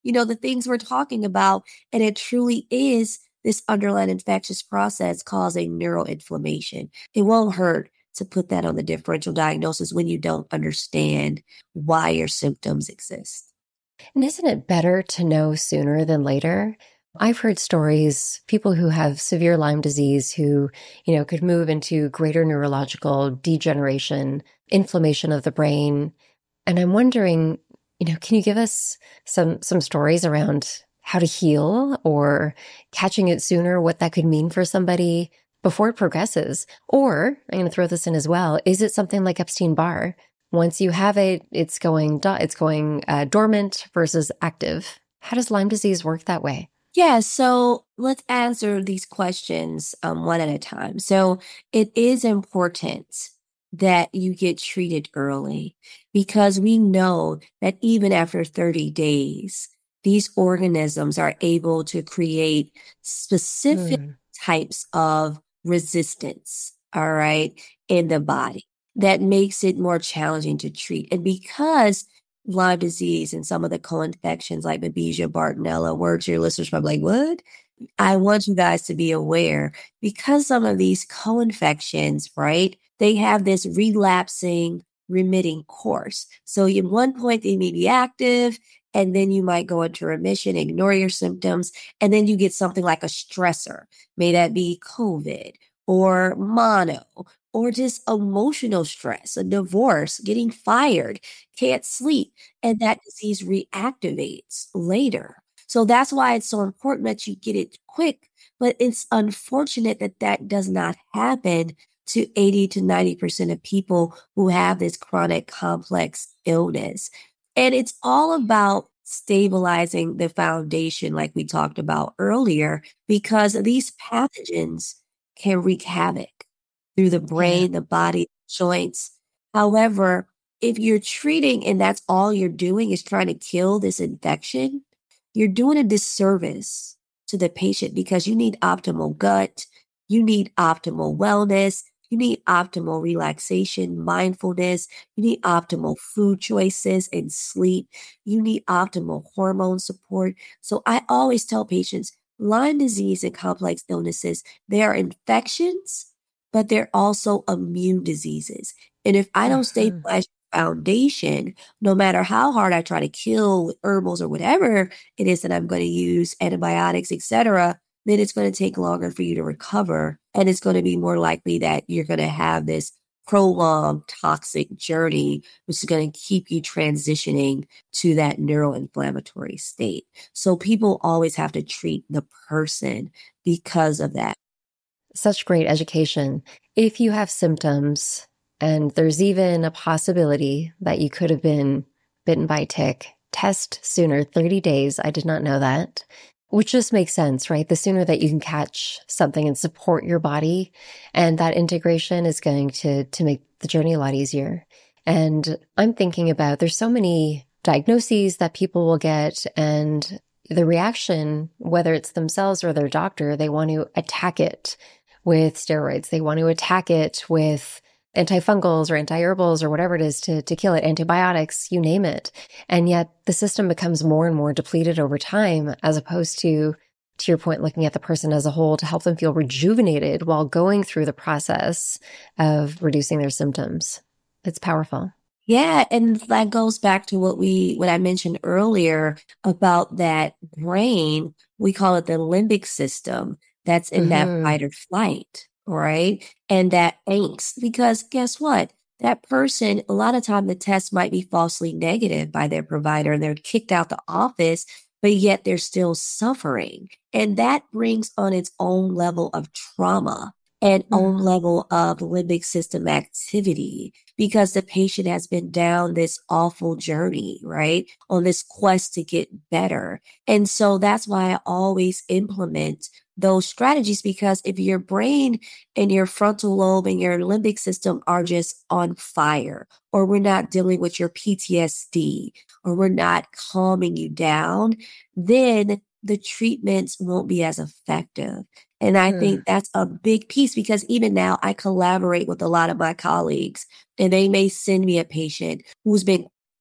you know, the things we're talking about. And it truly is this underlying infectious process causing neuroinflammation. It won't hurt to put that on the differential diagnosis when you don't understand why your symptoms exist. And isn't it better to know sooner than later? I've heard stories, people who have severe Lyme disease who, you know, could move into greater neurological degeneration, inflammation of the brain. And I'm wondering, you know, can you give us some some stories around how to heal or catching it sooner, what that could mean for somebody before it progresses? Or, I'm going to throw this in as well, is it something like Epstein-Barr? Once you have it, it's going it's going uh, dormant versus active. How does Lyme disease work that way? Yeah, so let's answer these questions um, one at a time. So it is important that you get treated early because we know that even after thirty days, these organisms are able to create specific Mm. types of resistance, all right, in the body that makes it more challenging to treat. And because Lyme disease and some of the co-infections like Babesia, Bartonella, words your listeners probably like, what? I want you guys to be aware because some of these co-infections, right, they have this relapsing, remitting course. So at one point they may be active and then you might go into remission, ignore your symptoms, and then you get something like a stressor. May that be COVID or mono or just emotional stress, a divorce, getting fired, can't sleep, and that disease reactivates later. So that's why it's so important that you get it quick, but it's unfortunate that that does not happen to eighty to ninety percent of people who have this chronic complex illness. And it's all about stabilizing the foundation like we talked about earlier, because these pathogens can wreak havoc through the brain, Yeah. the body, joints. However, if you're treating and that's all you're doing is trying to kill this infection, you're doing a disservice to the patient because you need optimal gut, you need optimal wellness, you need optimal relaxation, mindfulness, you need optimal food choices and sleep, you need optimal hormone support. So I always tell patients, Lyme disease and complex illnesses, they are infections, but they're also immune diseases. And if I don't Uh-huh. stabilize foundation, no matter how hard I try to kill with herbals or whatever it is that I'm going to use, antibiotics, et cetera, then it's going to take longer for you to recover. And it's going to be more likely that you're going to have this prolonged toxic journey, which is going to keep you transitioning to that neuroinflammatory state. So people always have to treat the person because of that. Such great education. If you have symptoms, and there's even a possibility that you could have been bitten by a tick, test sooner, thirty days. I did not know that, which just makes sense, right? The sooner that you can catch something and support your body, and that integration is going to, to make the journey a lot easier. And I'm thinking about, there's so many diagnoses that people will get, and the reaction, whether it's themselves or their doctor, they want to attack it with steroids. They want to attack it with antifungals or anti-herbals or whatever it is to, to kill it, antibiotics, you name it. And yet the system becomes more and more depleted over time, as opposed to, to your point, looking at the person as a whole to help them feel rejuvenated while going through the process of reducing their symptoms. It's powerful. Yeah, and that goes back to what we what I mentioned earlier about that brain. We call it the limbic system that's in that Mm-hmm. fight or flight, right? And that angst, because guess what? That person, a lot of time the test might be falsely negative by their provider and they're kicked out the office, but yet they're still suffering. And that brings on its own level of trauma and own Mm-hmm. level of limbic system activity because the patient has been down this awful journey, right? On this quest to get better. And so that's why I always implement those strategies, because if your brain and your frontal lobe and your limbic system are just on fire, or we're not dealing with your P T S D, or we're not calming you down, then the treatments won't be as effective. And I think that's a big piece because even now I collaborate with a lot of my colleagues and they may send me a patient who's been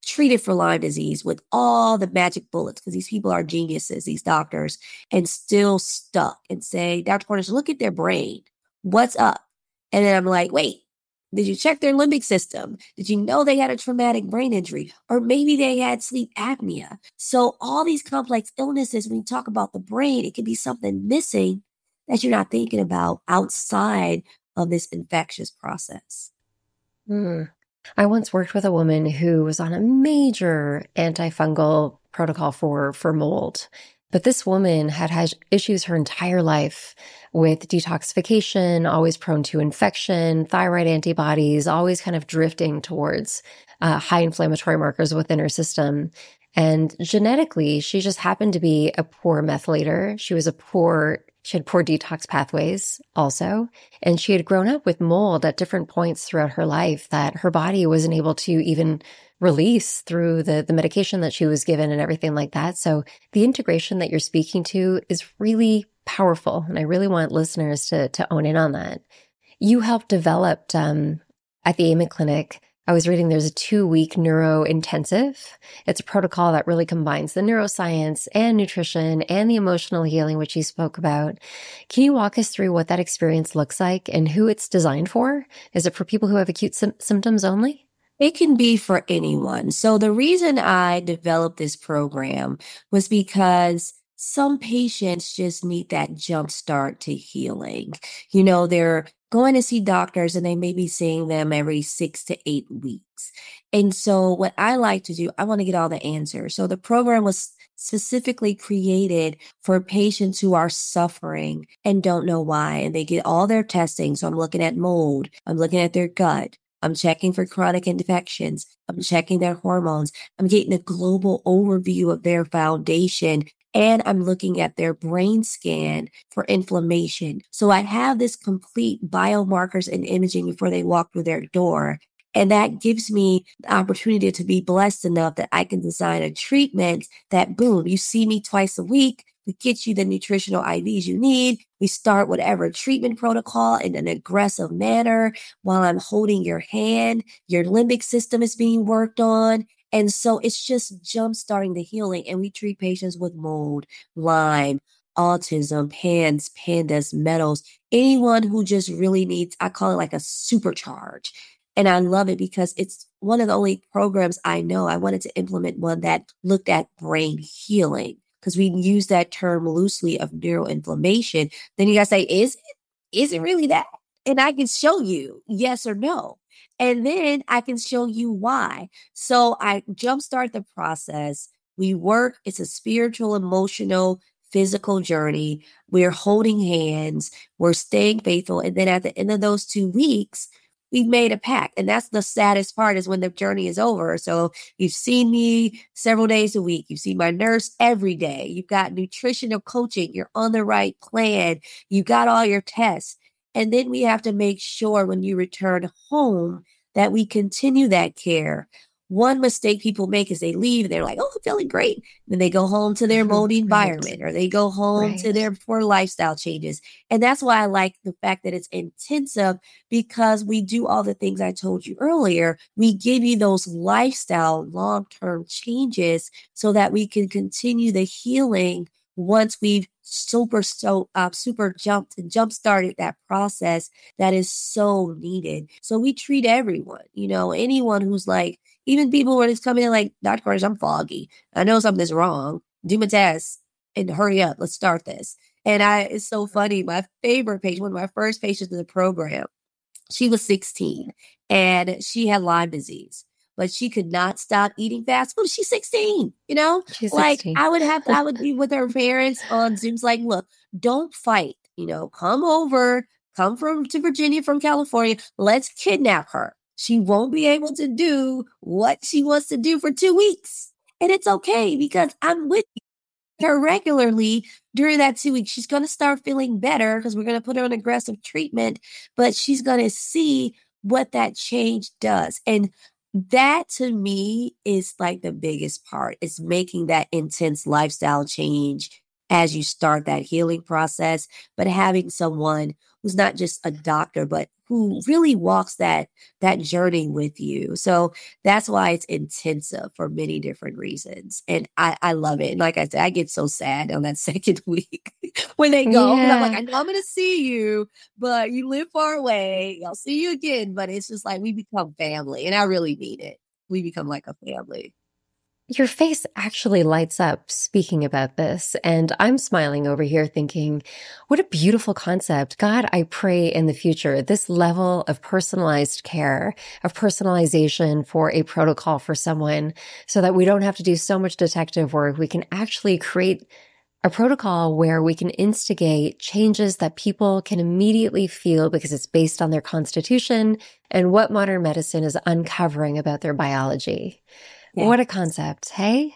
treated for Lyme disease with all the magic bullets, because these people are geniuses, these doctors, and still stuck and say, Doctor Cornish, look at their brain. What's up? And then I'm like, wait, did you check their limbic system? Did you know they had a traumatic brain injury? Or maybe they had sleep apnea. So all these complex illnesses, when you talk about the brain, it could be something missing that you're not thinking about outside of this infectious process. Mm. I once worked with a woman who was on a major antifungal protocol for, for mold. But this woman had had issues her entire life with detoxification, always prone to infection, thyroid antibodies, always kind of drifting towards uh, high inflammatory markers within her system. And genetically, she just happened to be a poor methylator. She was a poor, she had poor detox pathways also. And she had grown up with mold at different points throughout her life that her body wasn't able to even release through the, the medication that she was given and everything like that. So the integration that you're speaking to is really powerful. And I really want listeners to, to own in on that. You helped develop, um, at the A M I Clinic, I was reading there's a two-week neuro intensive. It's a protocol that really combines the neuroscience and nutrition and the emotional healing, which you spoke about. Can you walk us through what that experience looks like and who it's designed for? Is it for people who have acute sim- symptoms only? It can be for anyone. So the reason I developed this program was because some patients just need that jump start to healing. You know, they're going to see doctors and they may be seeing them every six to eight weeks. And so what I like to do, I want to get all the answers. So the program was specifically created for patients who are suffering and don't know why. And they get all their testing. So I'm looking at mold. I'm looking at their gut. I'm checking for chronic infections. I'm checking their hormones. I'm getting a global overview of their foundation. And I'm looking at their brain scan for inflammation. So I have this complete biomarkers and imaging before they walk through their door. And that gives me the opportunity to be blessed enough that I can design a treatment that, boom, you see me twice a week. We get you the nutritional I Vs you need. We start whatever treatment protocol in an aggressive manner while I'm holding your hand. Your limbic system is being worked on. And so it's just jump-starting the healing. And we treat patients with mold, Lyme, autism, PANS, PANDAS, metals, anyone who just really needs, I call it like a supercharge. And I love it because it's one of the only programs I know. I wanted to implement one that looked at brain healing, because we use that term loosely of neuroinflammation. Then you guys say, is it, is it really that? And I can show you yes or no. And then I can show you why. So I jumpstart the process. We work. It's a spiritual, emotional, physical journey. We're holding hands. We're staying faithful. And then at the end of those two weeks, we've made a pact. And that's the saddest part, is when the journey is over. So you've seen me several days a week. You've seen my nurse every day. You've got nutritional coaching. You're on the right plan. You got all your tests. And then we have to make sure when you return home that we continue that care. One mistake people make is they leave and they're like, oh, I'm feeling great. Then they go home to their moldy environment, or they go home Right. to their poor lifestyle changes. And that's why I like the fact that it's intensive, because we do all the things I told you earlier. We give you those lifestyle long-term changes so that we can continue the healing once we've super, so, uh, super jumped and jump started that process that is so needed. So we treat everyone, you know, anyone who's like, even people who are just coming in like, Doctor Cornish, I'm foggy. I know something's wrong. Do my test and hurry up. Let's start this. And I, it's so funny. My favorite patient, one of my first patients in the program, she was sixteen and she had Lyme disease, but she could not stop eating fast food. She's sixteen, you know, She's like sixteen. I would have, to, I would be with her parents on Zooms, like, look, don't fight, you know, come over, come from to Virginia from California. Let's kidnap her. She won't be able to do what she wants to do for two weeks. And it's okay, because I'm with her regularly during that two weeks. She's going to start feeling better because we're going to put her on aggressive treatment, but she's going to see what that change does. And that to me is like the biggest part. It's making that intense lifestyle change as you start that healing process, but having someone who's not just a doctor, but who really walks that that journey with you. So that's why it's intensive for many different reasons. And I, I love it. And like I said, I get so sad on that second week when they go. And I'm like, Yeah. I know I'm going to see you, but you live far away. I'll see you again. But it's just like we become family. And I really mean it. We become like a family. Your face actually lights up speaking about this, and I'm smiling over here thinking, what a beautiful concept. God, I pray in the future, this level of personalized care, of personalization for a protocol for someone so that we don't have to do so much detective work. We can actually create a protocol where we can instigate changes that people can immediately feel because it's based on their constitution and what modern medicine is uncovering about their biology. Yeah. What a concept, hey?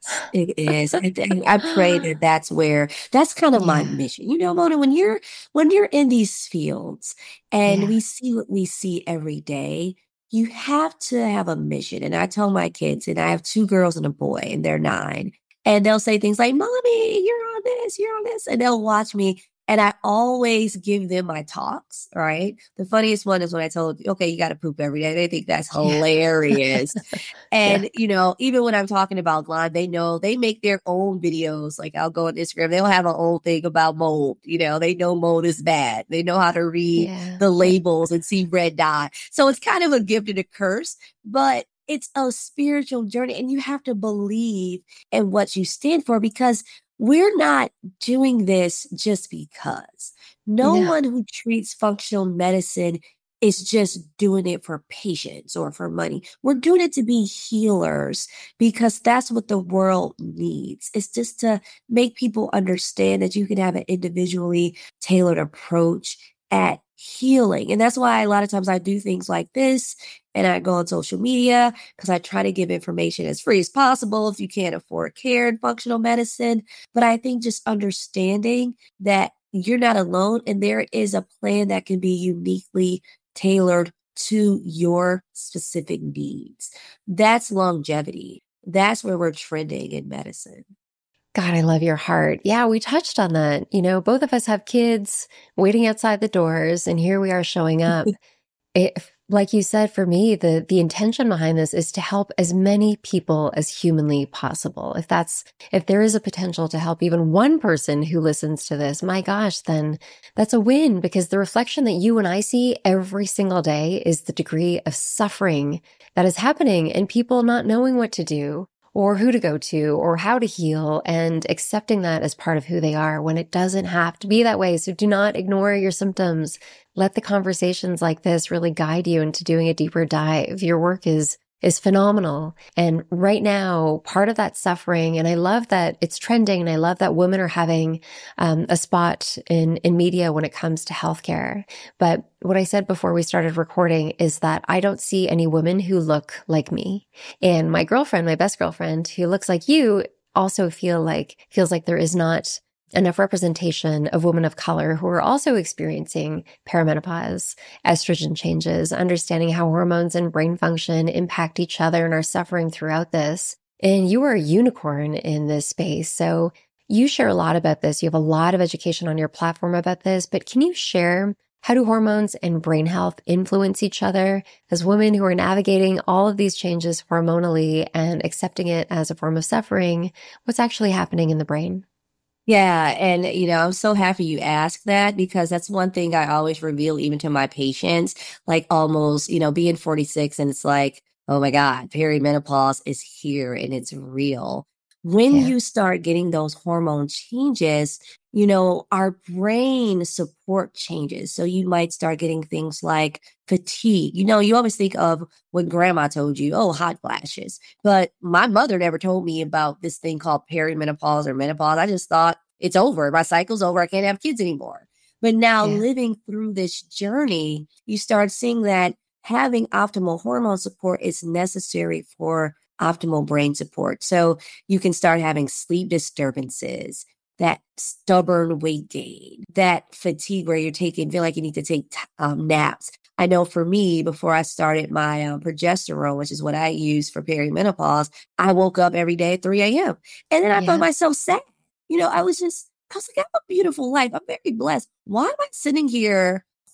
It is. I, I pray that that's where, that's kind of my Yeah. mission. You know, Mona, when you're, when you're in these fields and Yeah. we see what we see every day, you have to have a mission. And I tell my kids, and I have two girls and a boy, and they're nine, and they'll say things like, Mommy, you're on this, you're on this. And they'll watch me. And I always give them my talks, right? The funniest one is when I told, okay, you got to poop every day. They think that's hilarious. Yeah. And, Yeah. you know, even when I'm talking about Lyme, they know they make their own videos. Like I'll go on Instagram, they'll have an own thing about mold. You know, they know mold is bad. They know how to read Yeah. the labels and see red dye. So it's kind of a gift and a curse, but it's a spiritual journey. And you have to believe in what you stand for, because we're not doing this just because. No, No. one who treats functional medicine is just doing it for patients or for money. We're doing it to be healers because that's what the world needs. It's just to make people understand that you can have an individually tailored approach at healing. And that's why a lot of times I do things like this and I go on social media because I try to give information as free as possible if you can't afford care in functional medicine. But I think just understanding that you're not alone and there is a plan that can be uniquely tailored to your specific needs. That's longevity. That's where we're trending in medicine. God, I love your heart. Yeah, we touched on that. You know, both of us have kids waiting outside the doors, and here we are showing up. It, like you said, for me, the the intention behind this is to help as many people as humanly possible. If that's if there is a potential to help even one person who listens to this, my gosh, then that's a win, because the reflection that you and I see every single day is the degree of suffering that is happening and people not knowing what to do, or who to go to, or how to heal, and accepting that as part of who they are when it doesn't have to be that way. So do not ignore your symptoms. Let the conversations like this really guide you into doing a deeper dive. Your work is is phenomenal. And right now, part of that suffering, and I love that it's trending, and I love that women are having um, a spot in, in media when it comes to healthcare. But what I said before we started recording is that I don't see any women who look like me. And my girlfriend, my best girlfriend, who looks like you, also feel like feels like there is not enough representation of women of color who are also experiencing perimenopause, estrogen changes, understanding how hormones and brain function impact each other and are suffering throughout this. And you are a unicorn in this space. So you share a lot about this. You have a lot of education on your platform about this, but can you share, how do hormones and brain health influence each other as women who are navigating all of these changes hormonally and accepting it as a form of suffering? What's actually happening in the brain? Yeah. And, you know, I'm so happy you asked that, because that's one thing I always reveal even to my patients, like almost, you know, being forty-six and it's like, oh my God, perimenopause is here and it's real. When Yeah. you start getting those hormone changes, you know, our brain support changes. So you might start getting things like fatigue. You know, you always think of what grandma told you, oh, hot flashes. But my mother never told me about this thing called perimenopause or menopause. I just thought it's over. My cycle's over. I can't have kids anymore. But now Yeah. living through this journey, you start seeing that having optimal hormone support is necessary for optimal brain support. So you can start having sleep disturbances, that stubborn weight gain, that fatigue where you're taking, feel like you need to take um, naps. I know for me, before I started my um, progesterone, which is what I use for perimenopause, I woke up every day at three a.m. And then I Yeah. felt myself sad. You know, I was just, I was like, I have a beautiful life. I'm very blessed. Why am I sitting here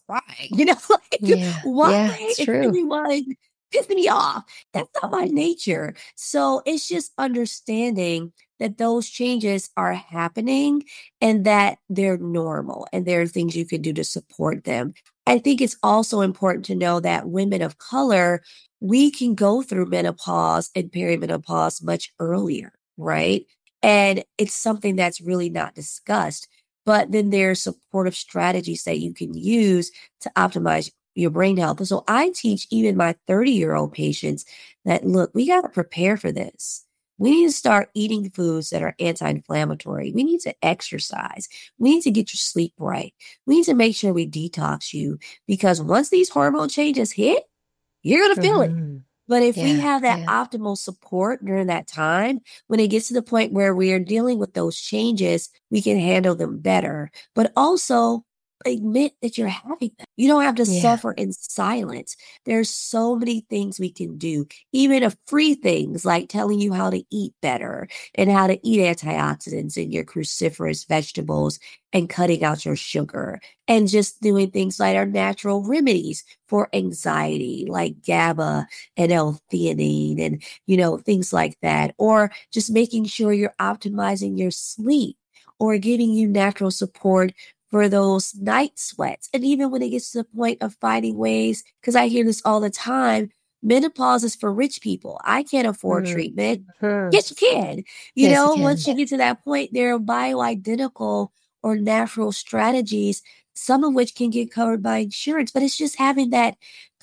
crying. You know, like, Yeah. why Yeah, it's is true. everyone pissing me off? That's not my nature. So it's just understanding that those changes are happening and that they're normal and there are things you can do to support them. I think it's also important to know that women of color, we can go through menopause and perimenopause much earlier, right? And it's something that's really not discussed. But then there's supportive strategies that you can use to optimize your brain health. And so I teach even my thirty year old patients that, look, we got to prepare for this. We need to start eating foods that are anti-inflammatory. We need to exercise. We need to get your sleep right. We need to make sure we detox you because once these hormone changes hit, you're going to feel it. Mm-hmm. But if we Yeah. have that Yeah. optimal support during that time, when it gets to the point where we are dealing with those changes, we can handle them better. But also admit that you're having them. You don't have to Yeah. suffer in silence. There's so many things we can do, even of free things like telling you how to eat better and how to eat antioxidants in your cruciferous vegetables and cutting out your sugar and just doing things like our natural remedies for anxiety, like GABA and L-theanine and, you know, things like that. Or just making sure you're optimizing your sleep or giving you natural support for those night sweats. And even when it gets to the point of finding ways, because I hear this all the time, menopause is for rich people. I can't afford Mm-hmm. treatment. Mm-hmm. Yes, you can. You Yes, you know, can. once you get to that point, there are bioidentical or natural strategies, some of which can get covered by insurance. But it's just having that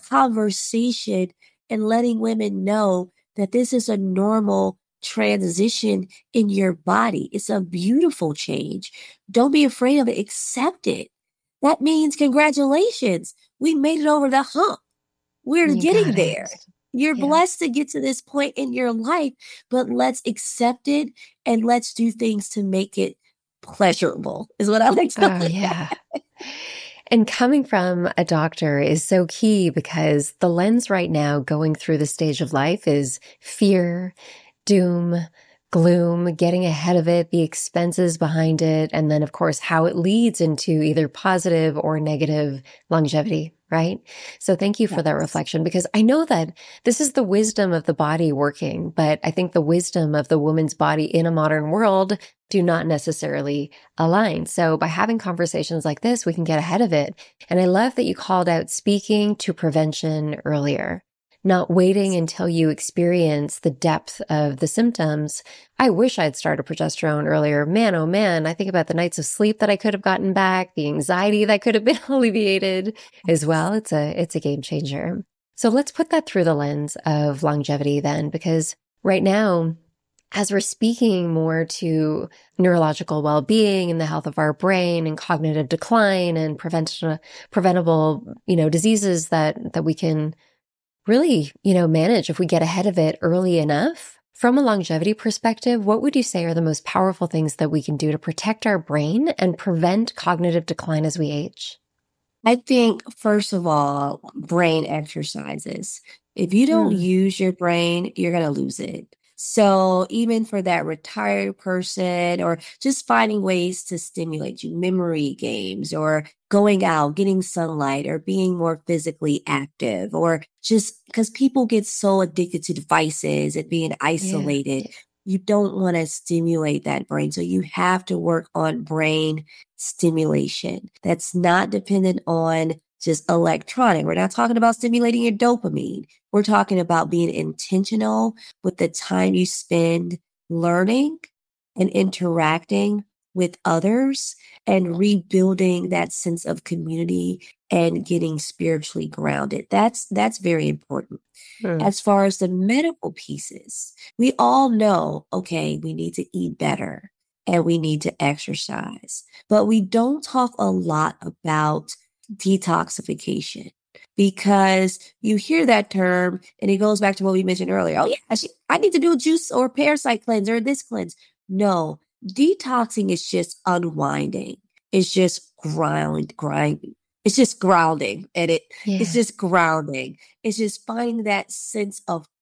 conversation and letting women know that this is a normal transition in your body. It's a beautiful change. Don't be afraid of it. Accept it. That means congratulations. We made it over the hump. We're You getting got there. it. You're Yeah. blessed to get to this point in your life, but let's accept it and let's do things to make it pleasurable is what I like to Oh, look yeah. at. And coming from a doctor is so key because the lens right now going through the stage of life is fear, doom, gloom, getting ahead of it, the expenses behind it, and then, of course, how it leads into either positive or negative longevity, right? So thank you for that Yes. reflection because I know that this is the wisdom of the body working, but I think the wisdom of the woman's body in a modern world do not necessarily align. So by having conversations like this, we can get ahead of it. And I love that you called out speaking to prevention earlier, not waiting until you experience the depth of the symptoms. I wish I'd started progesterone earlier. Man, oh man, I think about the nights of sleep that I could have gotten back, the anxiety that could have been alleviated as well. It's a, it's a game changer. So let's put that through the lens of longevity then, because right now, as we're speaking more to neurological well-being and the health of our brain and cognitive decline and prevent, preventable, you know, diseases that, that we can really, you know, manage if we get ahead of it early enough. From a longevity perspective, what would you say are the most powerful things that we can do to protect our brain and prevent cognitive decline as we age? I think, first of all, brain exercises. If you don't Mm. use your brain, you're going to lose it. So even for that retired person or just finding ways to stimulate you, memory games or going out, getting sunlight or being more physically active or just because people get so addicted to devices and being isolated, Yeah. you don't want to stimulate that brain. So you have to work on brain stimulation. That's not dependent on just electronic. We're not talking about stimulating your dopamine. We're talking about being intentional with the time you spend learning and interacting with others and rebuilding that sense of community and getting spiritually grounded. That's, that's very important. Mm. As far as the medical pieces, we all know, okay, we need to eat better and we need to exercise, but we don't talk a lot about detoxification because you hear that term and it goes back to what we mentioned earlier. Oh yeah, I need to do a juice or parasite cleanse or this cleanse. No, detoxing is just unwinding. It's just grind, grinding. It's just grounding and it, Yeah. it's just grounding. It's just finding that sense of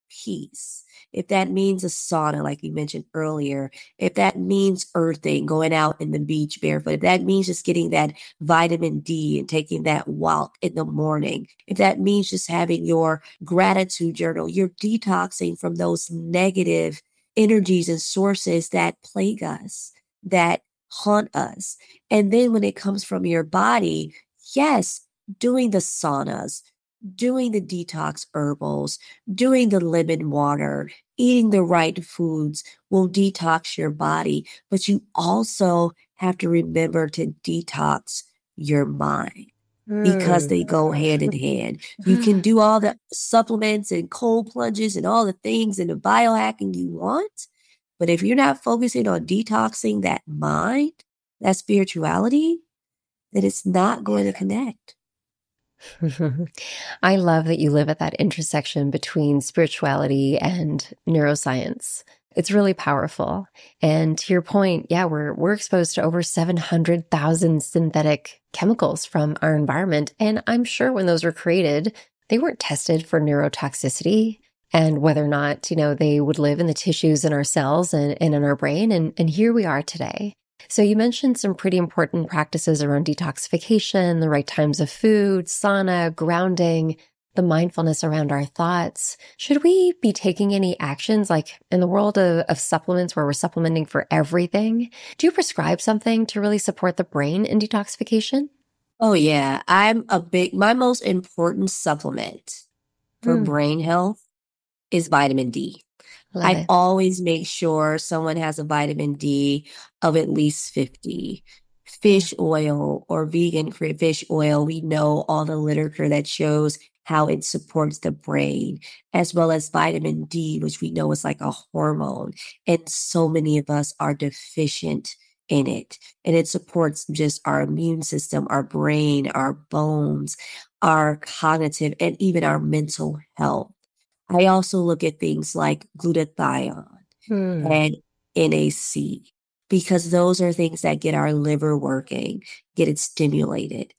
peace, if that means a sauna, like you mentioned earlier, if that means earthing, going out in the beach barefoot, if that means just getting that vitamin D and taking that walk in the morning, if that means just having your gratitude journal, you're detoxing from those negative energies and sources that plague us, that haunt us. And then when it comes from your body, yes, doing the saunas, doing the detox herbals, doing the lemon water, eating the right foods will detox your body. But you also have to remember to detox your mind because Mm. they go hand in hand. You can do all the supplements and cold plunges and all the things and the biohacking you want. But if you're not focusing on detoxing that mind, that spirituality, then it's not going to connect. I love that you live at that intersection between spirituality and neuroscience. It's really powerful. And to your point, yeah, we're we're exposed to over seven hundred thousand synthetic chemicals from our environment. And I'm sure when those were created, they weren't tested for neurotoxicity and whether or not, you know, they would live in the tissues in our cells and, and in our brain. And, and here we are today. So you mentioned some pretty important practices around detoxification, the right times of food, sauna, grounding, the mindfulness around our thoughts. Should we be taking any actions like in the world of, of supplements where we're supplementing for everything? Do you prescribe something to really support the brain in detoxification? Oh, yeah. I'm a big, my most important supplement for Mm, brain health is vitamin D. love I it. always make sure someone has a vitamin D of at least fifty. Mm, Fish oil or vegan free fish oil, we know all the literature that shows how it supports the brain, as well as vitamin D, which we know is like a hormone. And so many of us are deficient in it. And it supports just our immune system, our brain, our bones, our cognitive, and even our mental health. I also look at things like glutathione mm. and N A C because those are things that get our liver working, get it stimulated.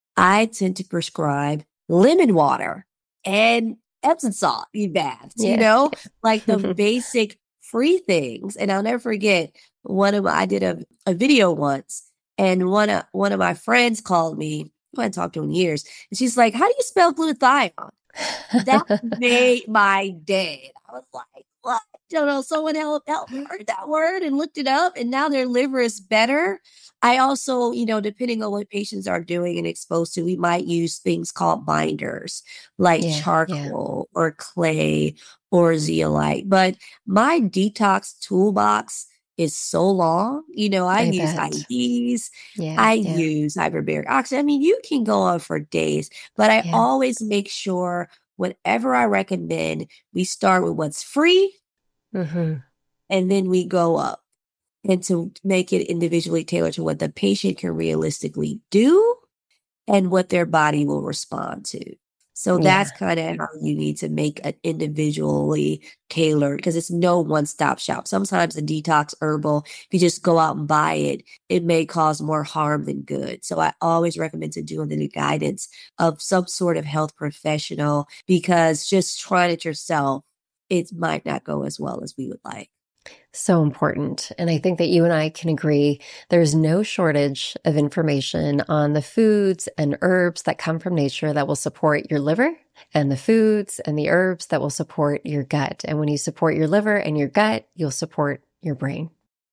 I tend to prescribe lemon water and Epsom salt in baths, you Yeah. know, like the basic free things. And I'll never forget one of my, I did a, a video once and one of, one of my friends called me, I hadn't talked to in years, and she's like, how do you spell glutathione? That made my day. I was like, what? You know, someone helped, helped heard that word and looked it up, and now their liver is better. I also, you know, depending on what patients are doing and exposed to, we might use things called binders like Yeah, yeah, charcoal or clay or zeolite. But my detox toolbox is so long. You know, I I use bet. I Vs, Yeah, I yeah, use hyperbaric oxygen. I mean, you can go on for days, but I yeah. always make sure whatever I recommend, we start with what's free Hmm. and then we go up and to make it individually tailored to what the patient can realistically do and what their body will respond to. So that's Yeah. kind of how you need to make it individually tailored because it's no one-stop shop. Sometimes a detox herbal, if you just go out and buy it, it may cause more harm than good. So I always recommend to do under the guidance of some sort of health professional because just trying it yourself, it might not go as well as we would like. So important. And I think that you and I can agree there's no shortage of information on the foods and herbs that come from nature that will support your liver and the foods and the herbs that will support your gut. And when you support your liver and your gut, you'll support your brain.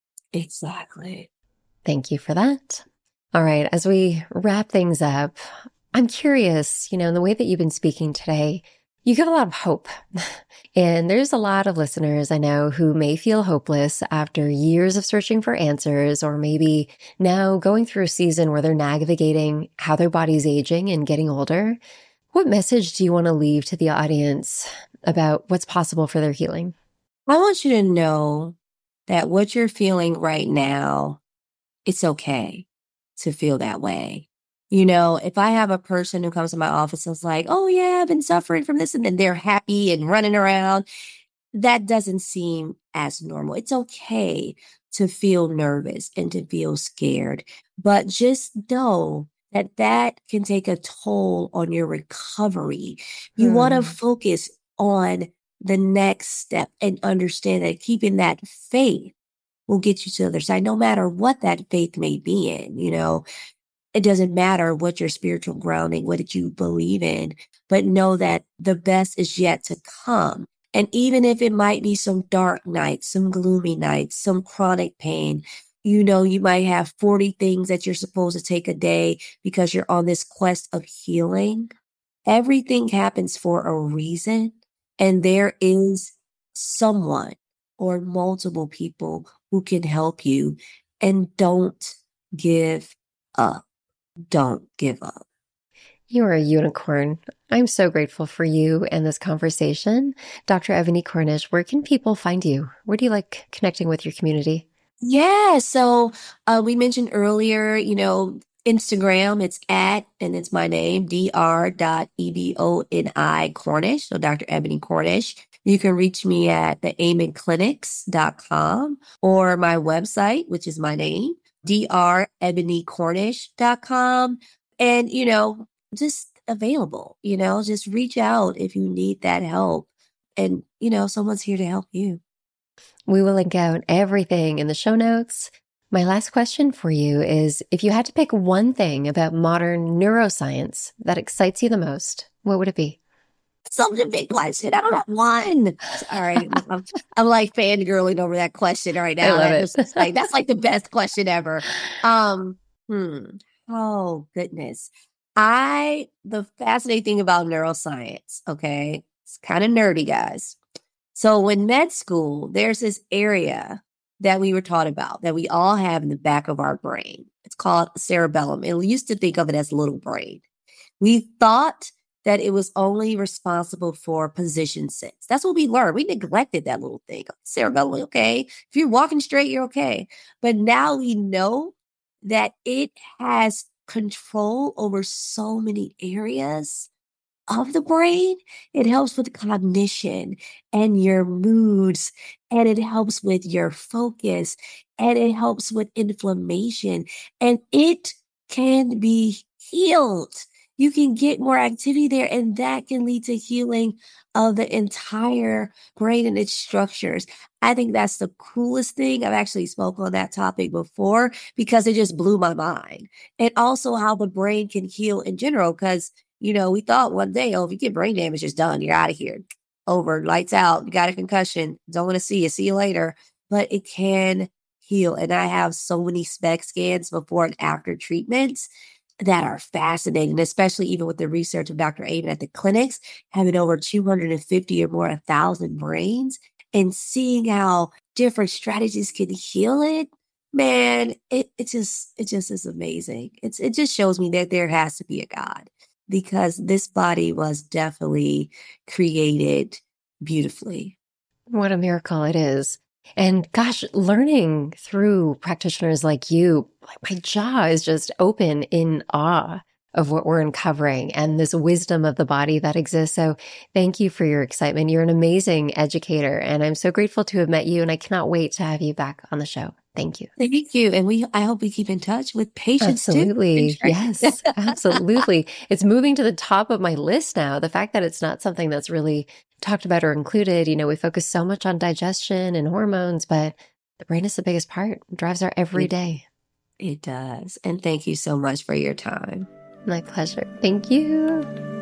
Exactly. Thank you for that. All right. As we wrap things up, I'm curious, you know, in the way that you've been speaking today, you give a lot of hope. And there's a lot of listeners I know who may feel hopeless after years of searching for answers, or maybe now going through a season where they're navigating how their body's aging and getting older. What message do you want to leave to the audience about what's possible for their healing? I want you to know that what you're feeling right now, it's okay to feel that way. You know, if I have a person who comes to my office and is like, oh yeah, I've been suffering from this, and then they're happy and running around, that doesn't seem as normal. It's okay to feel nervous and to feel scared, but just know that that can take a toll on your recovery. You want to Hmm. focus on the next step and understand that keeping that faith will get you to the other side, no matter what that faith may be in. You know, it doesn't matter what your spiritual grounding, what did you believe in, but know that the best is yet to come. And even if it might be some dark nights, some gloomy nights, some chronic pain, you know, you might have forty things that you're supposed to take a day because you're on this quest of healing. Everything happens for a reason. And there is someone or multiple people who can help you. And don't give up. Don't give up. You are a unicorn. I'm so grateful for you and this conversation. Doctor Ebony Cornish, where can people find you? Where do you like connecting with your community? Yeah, so uh, we mentioned earlier, you know, Instagram, it's at, and it's my name, Dr. E B O N I Cornish, so Doctor Ebony Cornish. You can reach me at the amen clinics dot com or my website, which is my name, Dr ebony cornish dot com. And, you know, just available, you know, just reach out if you need that help. And, you know, someone's here to help you. We will link out everything in the show notes. My last question for you is, if you had to pick one thing about modern neuroscience that excites you the most, what would it be? Such a big question. I don't have one. All right. I'm, I'm like fangirling over that question right now. I love that it. Like, that's like the best question ever. Um, hmm. Oh, goodness. I, the fascinating thing about neuroscience, okay, it's kind of nerdy, guys. So in med school, there's this area that we were taught about that we all have in the back of our brain. It's called cerebellum. And we used to think of it as little brain. We thought that it was only responsible for position sense. That's what we learned. We neglected that little thing. Cerebellum, okay. If you're walking straight, you're okay. But now we know that it has control over so many areas of the brain. It helps with cognition and your moods, and it helps with your focus, and it helps with inflammation, and it can be healed. You can get more activity there, and that can lead to healing of the entire brain and its structures. I think that's the coolest thing. I've actually spoken on that topic before because it just blew my mind. And also how the brain can heal in general, because you know, we thought one day, oh, if you get brain damage, it's done. You're out of here. Over, lights out. You got a concussion. Don't want to see you. See you later. But it can heal. And I have so many SPECT scans before and after treatments that are fascinating, especially even with the research of Doctor Amen at the clinics, having over two hundred fifty or more, a thousand brains, and seeing how different strategies can heal it. Man, it, it just it just is amazing. It's it just shows me that there has to be a God, because this body was definitely created beautifully. What a miracle it is. And gosh, learning through practitioners like you, my jaw is just open in awe of what we're uncovering and this wisdom of the body that exists. So thank you for your excitement. You're an amazing educator, and I'm so grateful to have met you, and I cannot wait to have you back on the show. Thank you. Thank you. And we, I hope we keep in touch with patients absolutely. too. Yes, absolutely. It's moving to the top of my list now. The fact that it's not something that's really talked about or included. You know, we focus so much on digestion and hormones, but the brain is the biggest part. It drives our every day. It does. And thank you so much for your time. My pleasure. Thank you.